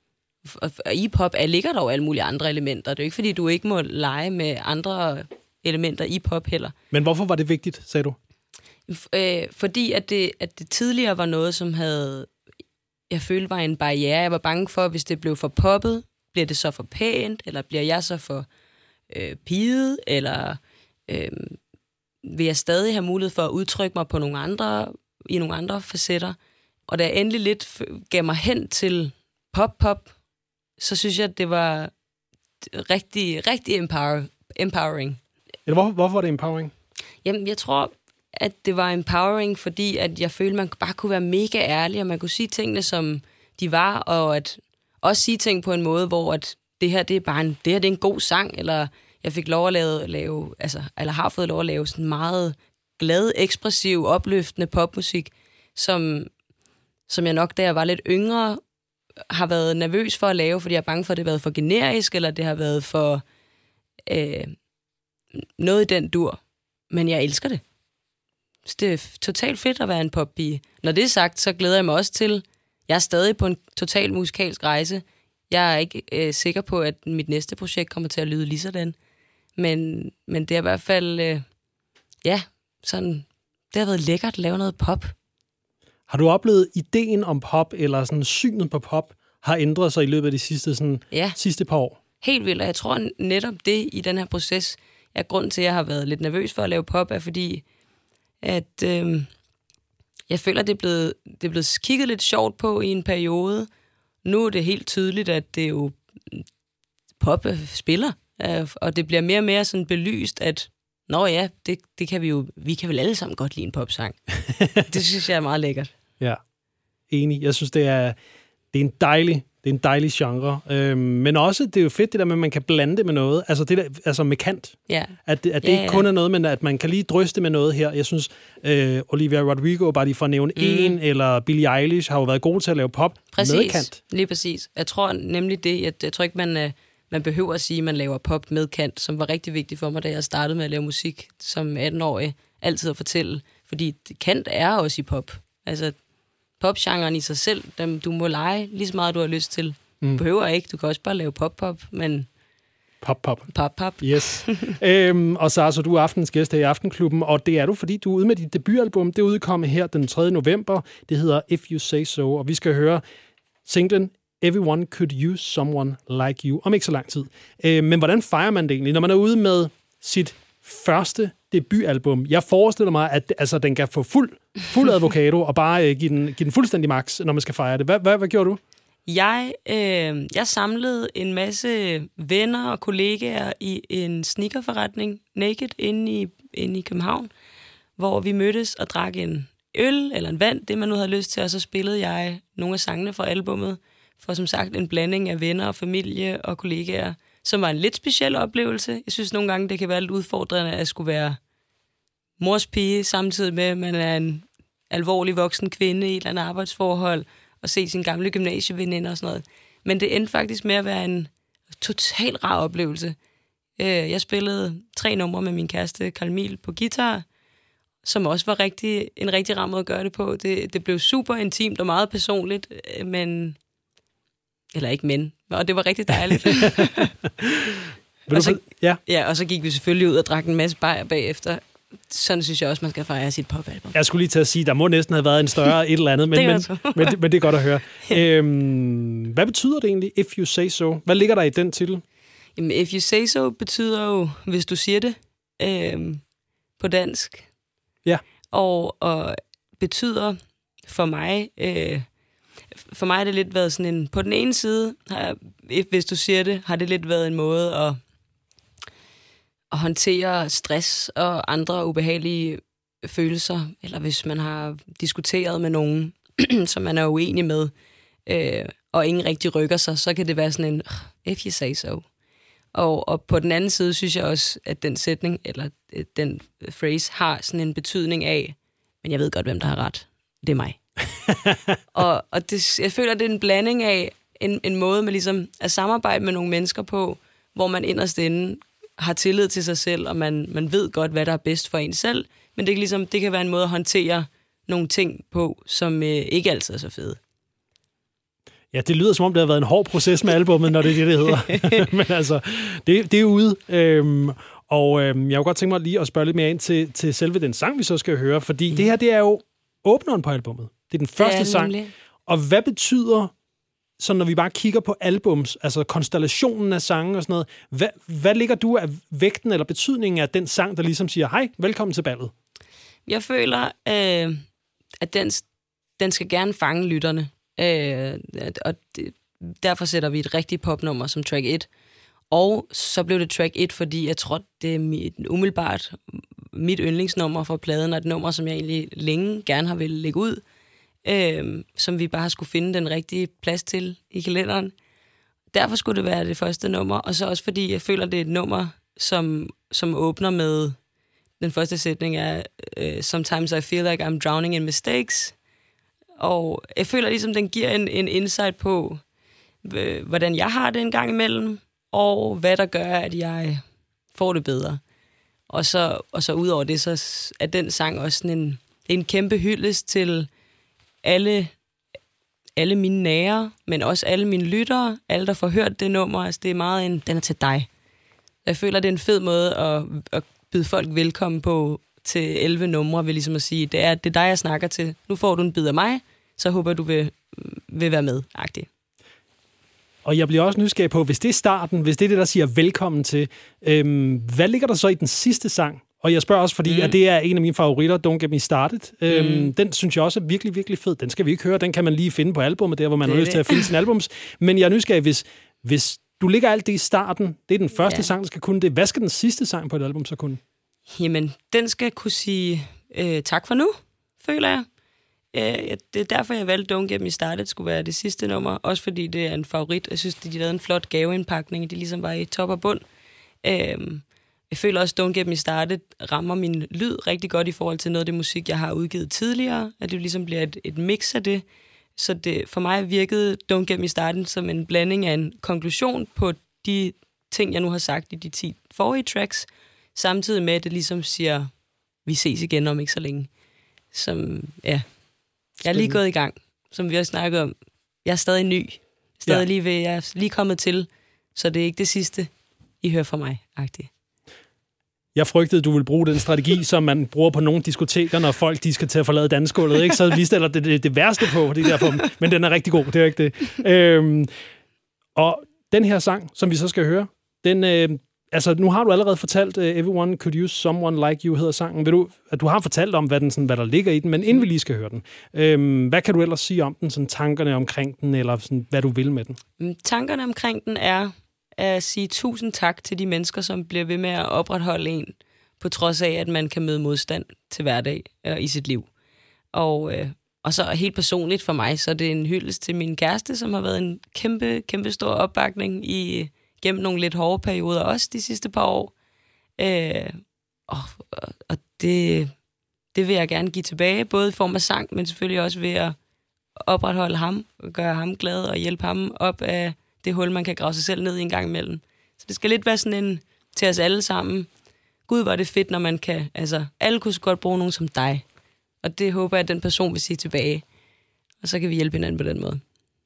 Og i pop ligger der jo alle mulige andre elementer. Det er jo ikke, fordi du ikke må lege med andre elementer i pop heller. Men hvorfor var det vigtigt, sagde du? Øh, fordi at det, at det tidligere var noget, som havde, jeg følte var en barriere. Jeg var bange for, hvis det blev for poppet, bliver det så for pænt, eller bliver jeg så for øh, piget, eller øh, vil jeg stadig have mulighed for at udtrykke mig på nogle andre, i nogle andre facetter. Og da jeg endelig lidt gav mig hen til pop-pop, så synes jeg, at det var rigtig, rigtig empower, empowering. Eller hvorfor, hvorfor var det empowering? Jamen, jeg tror, at det var empowering, fordi at jeg følte, at man bare kunne være mega ærlig, og man kunne sige tingene, som de var, og at også sige ting på en måde, hvor at det her, det er bare en, det her, det er en god sang, eller jeg fik lov at lave, lave altså, eller har fået lov at lave sådan meget glad, ekspressiv, opløftende popmusik, som, som jeg nok, da jeg var lidt yngre, har været nervøs for at lave, fordi jeg er bange for, at det har været for generisk, eller det har været for øh, noget i den dur. Men jeg elsker det. Så det er totalt fedt at være en poppige. Når det er sagt, så glæder jeg mig også til, jeg er stadig på en total musikalsk rejse. Jeg er ikke øh, sikker på, at mit næste projekt kommer til at lyde lige sådan. Men, men det er i hvert fald, øh, ja, sådan, det har været lækkert at lave noget pop. Har du oplevet, ideen om pop, eller sådan synet på pop, har ændret sig i løbet af de sidste, sådan, ja. sidste par år? Helt vildt, og jeg tror netop det i den her proces, er grund til, at jeg har været lidt nervøs for at lave pop, er fordi, at øh, jeg føler, at det er, blevet, det er blevet kigget lidt sjovt på i en periode. Nu er det helt tydeligt, at det jo pop spiller, øh, og det bliver mere og mere sådan belyst, at nå ja, det, det kan vi jo, vi kan vel alle sammen godt lide en popsang. Det synes jeg er meget lækkert. Ja, enig. Jeg synes, det er, det er en dejlig, det er en dejlig genre. Øhm, men også, det er jo fedt det der med, at man kan blande det med noget. Altså, det der, altså med kant. Ja. At, det, at det ja, ikke ja. kun er noget, men at man kan lige dryste med noget her. Jeg synes, øh, Olivia Rodrigo, bare lige for at nævne mm. en, eller Billie Eilish, har jo været gode til at lave pop præcis. med kant. Lige præcis. Jeg tror nemlig det. Jeg, jeg tror ikke, man, øh, man behøver at sige, at man laver pop med kant, som var rigtig vigtigt for mig, da jeg startede med at lave musik som atten-årig. Altid at fortælle. Fordi kant er også i pop. Altså, popgenren i sig selv, dem, du må lege lige så meget, du har lyst til. Mm. Du behøver ikke. Du kan også bare lave pop-pop, men... Pop-pop. Pop-pop. Yes. øhm, og så altså, du er aftens gæst her i Aftenklubben, og det er du, fordi du er ude med dit debutalbum. Det udkommer her den tredje november. Det hedder If You Say So, og vi skal høre singlen Everyone Could Use Someone Like You om ikke så lang tid. Øh, men hvordan fejrer man det egentlig, når man er ude med sit første debutalbum? Jeg forestiller mig, at altså, den kan få fuld, fuld avocado og bare øh, give, den, give den fuldstændig max, når man skal fejre det. Hvad, hvad, hvad gjorde du? Jeg, øh, jeg samlede en masse venner og kollegaer i en sneakerforretning, Naked, inde i, inde i København, hvor vi mødtes og drak en øl eller en vand, det man nu havde lyst til, og så spillede jeg nogle af sangene fra albummet, for som sagt en blanding af venner og familie og kollegaer, som var en lidt speciel oplevelse. Jeg synes nogle gange, det kan være lidt udfordrende at skulle være mors pige, samtidig med, at man er en alvorlig voksen kvinde i et eller andet arbejdsforhold, og se sin gamle gymnasieveninde og sådan noget. Men det endte faktisk med at være en total rar oplevelse. Jeg spillede tre numre med min kæreste Carl Emil på guitar, som også var rigtig, en rigtig rar måde at gøre det på. Det, det blev super intimt og meget personligt, men... Eller ikke men, og det var rigtig dejligt. og, så, ja. Ja, og så gik vi selvfølgelig ud og drak en masse bajer bagefter. Sådan synes jeg også, man skal fejre sit popalbum. Jeg skulle lige til at sige, der må næsten have været en større et eller andet, men, men, men, det, men det er godt at høre. øhm, hvad betyder det egentlig, If You Say So? Hvad ligger der i den titel? Jamen, If You Say So betyder jo, hvis du siger det. Øhm, på dansk. Ja. Og, og betyder for mig... Øh, for mig har det lidt været sådan en... På den ene side, har, hvis du siger det, har det lidt været en måde at, at håndtere stress og andre ubehagelige følelser, eller hvis man har diskuteret med nogen, som man er uenig med, øh, og ingen rigtig rykker sig, så kan det være sådan en, if you say so. Og, og på den anden side synes jeg også, at den sætning, eller den phrase, har sådan en betydning af, men jeg ved godt, hvem der har ret. Det er mig. og og det, jeg føler, det er en blanding af en, en måde med ligesom at samarbejde med nogle mennesker på, hvor man inderst inde har tillid til sig selv, og man, man ved godt, hvad der er bedst for en selv, men det kan, ligesom, det kan være en måde at håndtere nogle ting på, som øh, ikke altid er så fede. Ja, det lyder som om, det har været en hård proces med albumet, når det er det, det hedder. Men altså, det, det er ude. Øhm, og øhm, jeg kunne godt tænke mig lige at spørge lidt mere ind til, til selve den sang, vi så skal høre, fordi mm. det her, det er jo åbneren på albumet. Det er den første ja, sang. Og hvad betyder, så når vi bare kigger på albums, altså konstellationen af sange og sådan noget, hvad, hvad ligger du af vægten eller betydningen af den sang, der ligesom siger, hej, velkommen til ballet? Jeg føler, øh, at den, den skal gerne fange lytterne. Øh, og det, derfor sætter vi et rigtigt popnummer som track et. Og så blev det track et, fordi jeg tror, det er mit, umiddelbart mit yndlingsnummer for pladen, og et nummer, som jeg egentlig længe gerne har ville lægge ud, øh, som vi bare skulle finde den rigtige plads til i kalenderen. Derfor skulle det være det første nummer, og så også fordi jeg føler, det er et nummer, som, som åbner med den første sætning er uh, Sometimes I feel like I'm drowning in mistakes. Og jeg føler ligesom, den giver en, en insight på, øh, hvordan jeg har det en gang imellem, og hvad der gør, at jeg får det bedre. Og så, og så ud over det, så er den sang også sådan en, en kæmpe hyldest til alle, alle mine nære, men også alle mine lyttere, alle, der får hørt det nummer. Altså, det er meget en, den er til dig. Jeg føler, det er en fed måde at, at byde folk velkommen på til elleve numre, vil ligesom at sige, det er, det er dig, jeg snakker til. Nu får du en bid af mig, så håber du vil, vil være med, agtigt. Og jeg bliver også nysgerrig på, hvis det er starten, hvis det er det, der siger velkommen til, øhm, hvad ligger der så i den sidste sang? Og jeg spørger også, fordi mm. at det er en af mine favoritter, Don't Get Me Started. Øhm, mm. Den synes jeg også er virkelig, virkelig fed. Den skal vi ikke høre, den kan man lige finde på albumet, der hvor man det har lyst til at finde sin albums. Men jeg er nysgerrig, hvis, hvis du ligger alt det i starten, det er den første ja. sang, der skal kunne det. Hvad skal den sidste sang på et album så kunne? Jamen, den skal kunne sige øh, tak for nu, føler jeg. Øh, det er derfor, jeg valgte Don't Get Me Started skulle være det sidste nummer. Også fordi det er en favorit. Jeg synes, de lavede en flot gaveindpakning. De ligesom var i top og bund. Øh, jeg føler også, Don't Get Me Started rammer min lyd rigtig godt i forhold til noget af det musik, jeg har udgivet tidligere. At det ligesom bliver et, et mix af det. Så det, for mig virkede Don't Get Me Started som en blanding af en konklusion på de ting, jeg nu har sagt i de ti forrige tracks, samtidig med, at det ligesom siger, vi ses igen om ikke så længe. Som, ja, jeg er lige gået i gang, som vi også snakkede om. Jeg er stadig ny. Stadig ja. lige ved, jeg er lige kommet til, så det er ikke det sidste, I hører fra mig, agtigt. Jeg frygtede, du ville bruge den strategi, som man bruger på nogle diskoteker, når folk de skal til at forlade dansegulvet, ikke? Så vi stiller det, det, det værste på, det derfor, men den er rigtig god, det er ikke det. Øhm, og den her sang, som vi så skal høre, den... Øh, altså, nu har du allerede fortalt, uh, Everyone Could Use Someone Like You hedder sangen. Vil du, at du har fortalt om, hvad, den, sådan, hvad der ligger i den, men inden vi lige skal høre den, øhm, hvad kan du ellers sige om den, sådan tankerne omkring den, eller sådan, hvad du vil med den? Tankerne omkring den er at sige tusind tak til de mennesker, som bliver ved med at opretholde en, på trods af, at man kan møde modstand til hverdag øh, i sit liv. Og, øh, og så helt personligt for mig, så er det en hyldest til min kæreste, som har været en kæmpe, kæmpe stor opbakning i... gennem nogle lidt hårde perioder, også de sidste par år. Øh, og og det, det vil jeg gerne give tilbage, både i form af sang, men selvfølgelig også ved at opretholde ham, og gøre ham glad, og hjælpe ham op af det hul, man kan grave sig selv ned i en gang imellem. Så det skal lidt være sådan en til os alle sammen. Gud, hvor er det fedt, når man kan... Altså, alle kunne så godt bruge nogen som dig. Og det håber jeg, at den person vil sige tilbage. Og så kan vi hjælpe hinanden på den måde.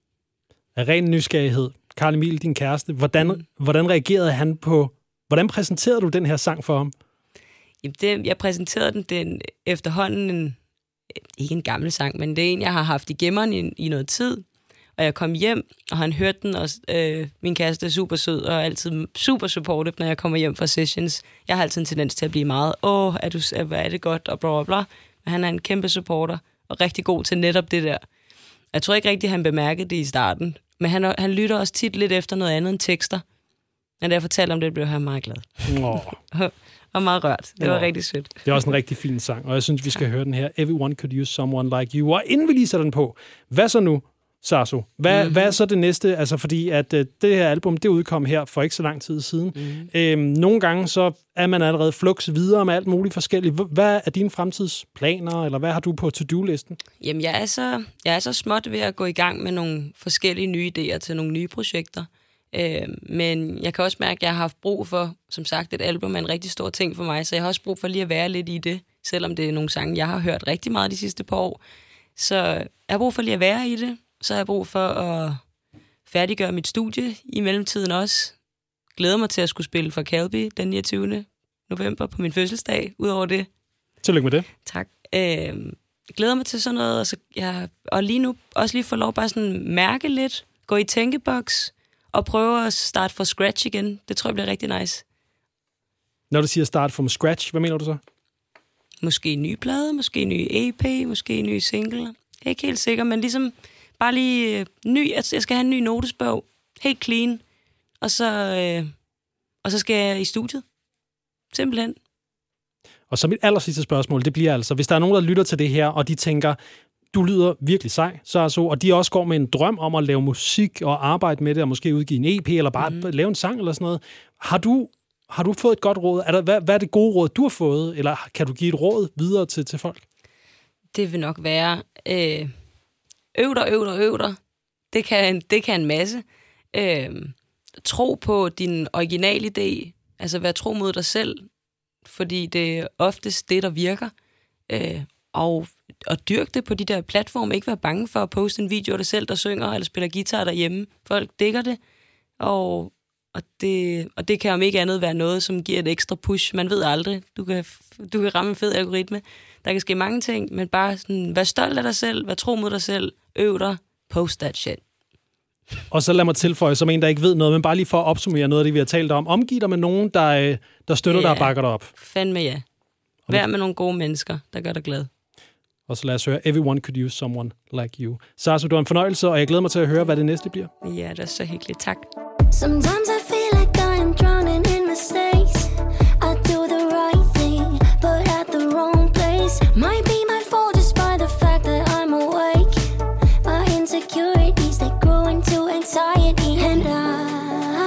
Af ren nysgerrighed. Carl Emil, din kæreste, hvordan, mm. hvordan reagerede han på... Hvordan præsenterede du den her sang for ham? Jamen det, jeg præsenterede den, den efterhånden en, ikke en gammel sang, men det er en, jeg har haft i gemmeren i, i noget tid. Og jeg kom hjem, og han hørte den, og øh, min kæreste er super sød, og altid super supportive, når jeg kommer hjem fra sessions. Jeg har altid en tendens til at blive meget, åh, er, du, er, er det godt, og bla bla bla. Men han er en kæmpe supporter, og rigtig god til netop det der. Jeg tror ikke rigtig, han bemærkede det i starten, men han, han lytter også tit lidt efter noget andet end tekster. Og da jeg fortalte om det, blev han meget glad. Oh. Og meget rørt. Det var oh. rigtig sødt. Det er også en rigtig fin sang, og jeg synes, vi skal høre den her. Everyone could use someone like you. Og inden vi lige sætter den på, hvad så nu, Sarso? Hvad, mm-hmm. hvad er så det næste? Altså, fordi at uh, det her album, det udkom her for ikke så lang tid siden. Mm-hmm. Øhm, nogle gange så er man allerede flux videre med alt muligt forskelligt. Hvad er dine fremtidsplaner, eller hvad har du på to-do-listen? Jamen, jeg er, så, jeg er så småt ved at gå i gang med nogle forskellige nye idéer til nogle nye projekter. Øh, men jeg kan også mærke, at jeg har haft brug for, som sagt, et album er en rigtig stor ting for mig, så jeg har også brug for lige at være lidt i det, selvom det er nogle sange, jeg har hørt rigtig meget de sidste par år. Så jeg har brug for lige at være i det, så har jeg brug for at færdiggøre mit studie i mellemtiden også. Glæder mig til at skulle spille for Calby den niogtyvende november på min fødselsdag, udover det. Tillykke med det. Tak. Øh, glæder mig til sådan noget, og, så jeg, og lige nu også lige få lov bare sådan mærke lidt, gå i tænkeboks, og prøve at starte fra scratch igen. Det tror jeg bliver rigtig nice. Når du siger start from scratch, hvad mener du så? Måske en ny plade, måske en ny E P, måske en ny single. Jeg er ikke helt sikker, men ligesom bare lige øh, ny. Altså, jeg skal have en ny notesbog. Helt clean. Og så, øh, og så skal jeg i studiet. Simpelthen. Og så mit aller sidste spørgsmål, det bliver altså, hvis der er nogen, der lytter til det her, og de tænker, du lyder virkelig sej, så altså, og de også går med en drøm om at lave musik og arbejde med det, og måske udgive en E P, eller bare mm. lave en sang eller sådan noget. Har du, har du fået et godt råd? Er der, hvad, hvad er det gode råd, du har fået? Eller kan du give et råd videre til, til folk? Det vil nok være, øh, øv dig, øv dig, øv dig. Det kan, det kan en masse. Øh, tro på din original idé, altså vær tro mod dig selv, fordi det er oftest det, der virker. Øh, og og dyrke det på de der platforme. Ikke være bange for at poste en video af dig selv, der synger eller spiller guitar derhjemme. Folk digger det. Og, og det. og det kan om ikke andet være noget, som giver et ekstra push. Man ved aldrig. Du kan, du kan ramme en fed algoritme. Der kan ske mange ting, men bare sådan, vær stolt af dig selv, vær tro mod dig selv, øv dig, post that shit. Og så lad mig tilføje, som en, der ikke ved noget, men bare lige for at opsummere noget af det, vi har talt om. Omgiv dig med nogen, der, der støtter ja, dig og bakker dig op. Fandme ja. Vær med nogle gode mennesker, der gør dig glad. Og så lad os høre Everyone Could Use Someone Like You. Sarso, du har en fornøjelse, og jeg glæder mig til at høre, hvad det næste bliver. Ja, det er så hyggeligt. Tak. Sometimes I feel like I'm drowning in mistakes. I do the right thing, but at the wrong place. Might be my fault just by the fact that I'm awake. My insecurities, they grow into anxiety. And I,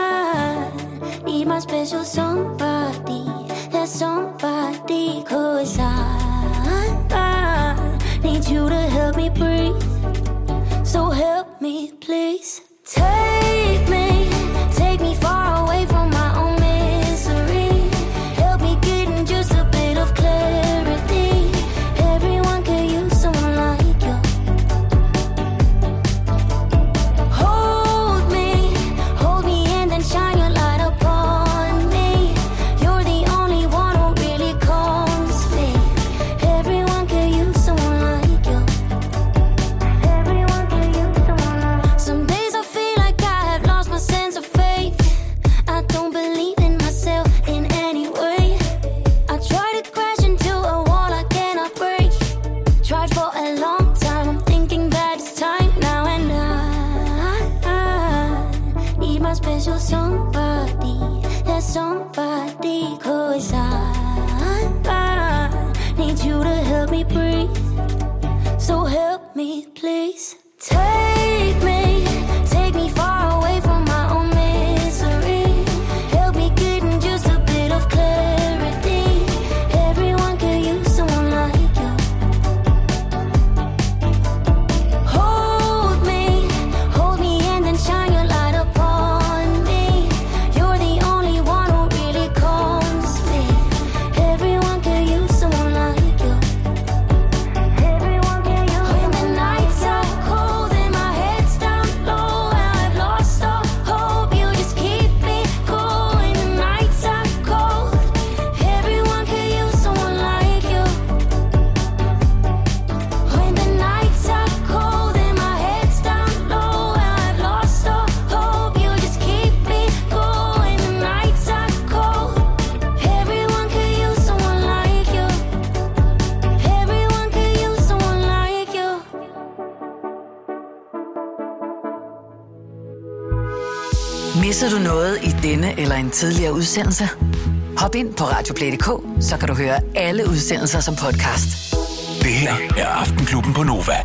I need my special somebody. That somebody, 'cause I need you to help me breathe. So help me, please. Take me, take me far away from my own misery. Help me get in just a bit of clarity. Everyone could use someone like you. Hold me, hold me and then shine your light upon me. You're the only one who really calms me. Everyone could use someone like you. Everyone could use someone like you. Some days I feel like I Missede du noget i denne eller en tidligere udsendelse? Hop ind på radioplay punktum d k, så kan du høre alle udsendelser som podcast. Det her er Aftenklubben på Nova.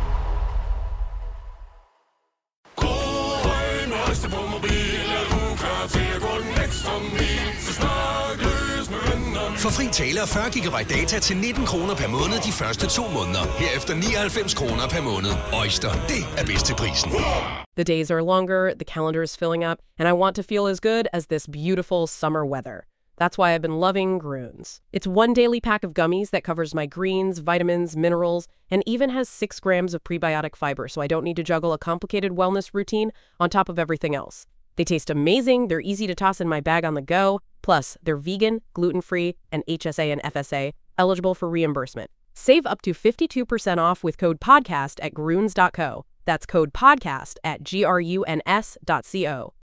Få fri tale og fyrre gigabyte data til nitten kroner per måned de første to måneder. Herefter nioghalvfems kroner per måned. Oyster, det er bedst til prisen. The days are longer, the calendar is filling up, and I want to feel as good as this beautiful summer weather. That's why I've been loving Groons. It's one daily pack of gummies that covers my greens, vitamins, minerals, and even has six grams of prebiotic fiber, so I don't need to juggle a complicated wellness routine on top of everything else. They taste amazing, they're easy to toss in my bag on the go, plus they're vegan, gluten-free, and H S A and F S A, eligible for reimbursement. Save up to fifty-two percent off with code PODCAST at Groons dot co. That's code PODCAST at G R U N S dot C O.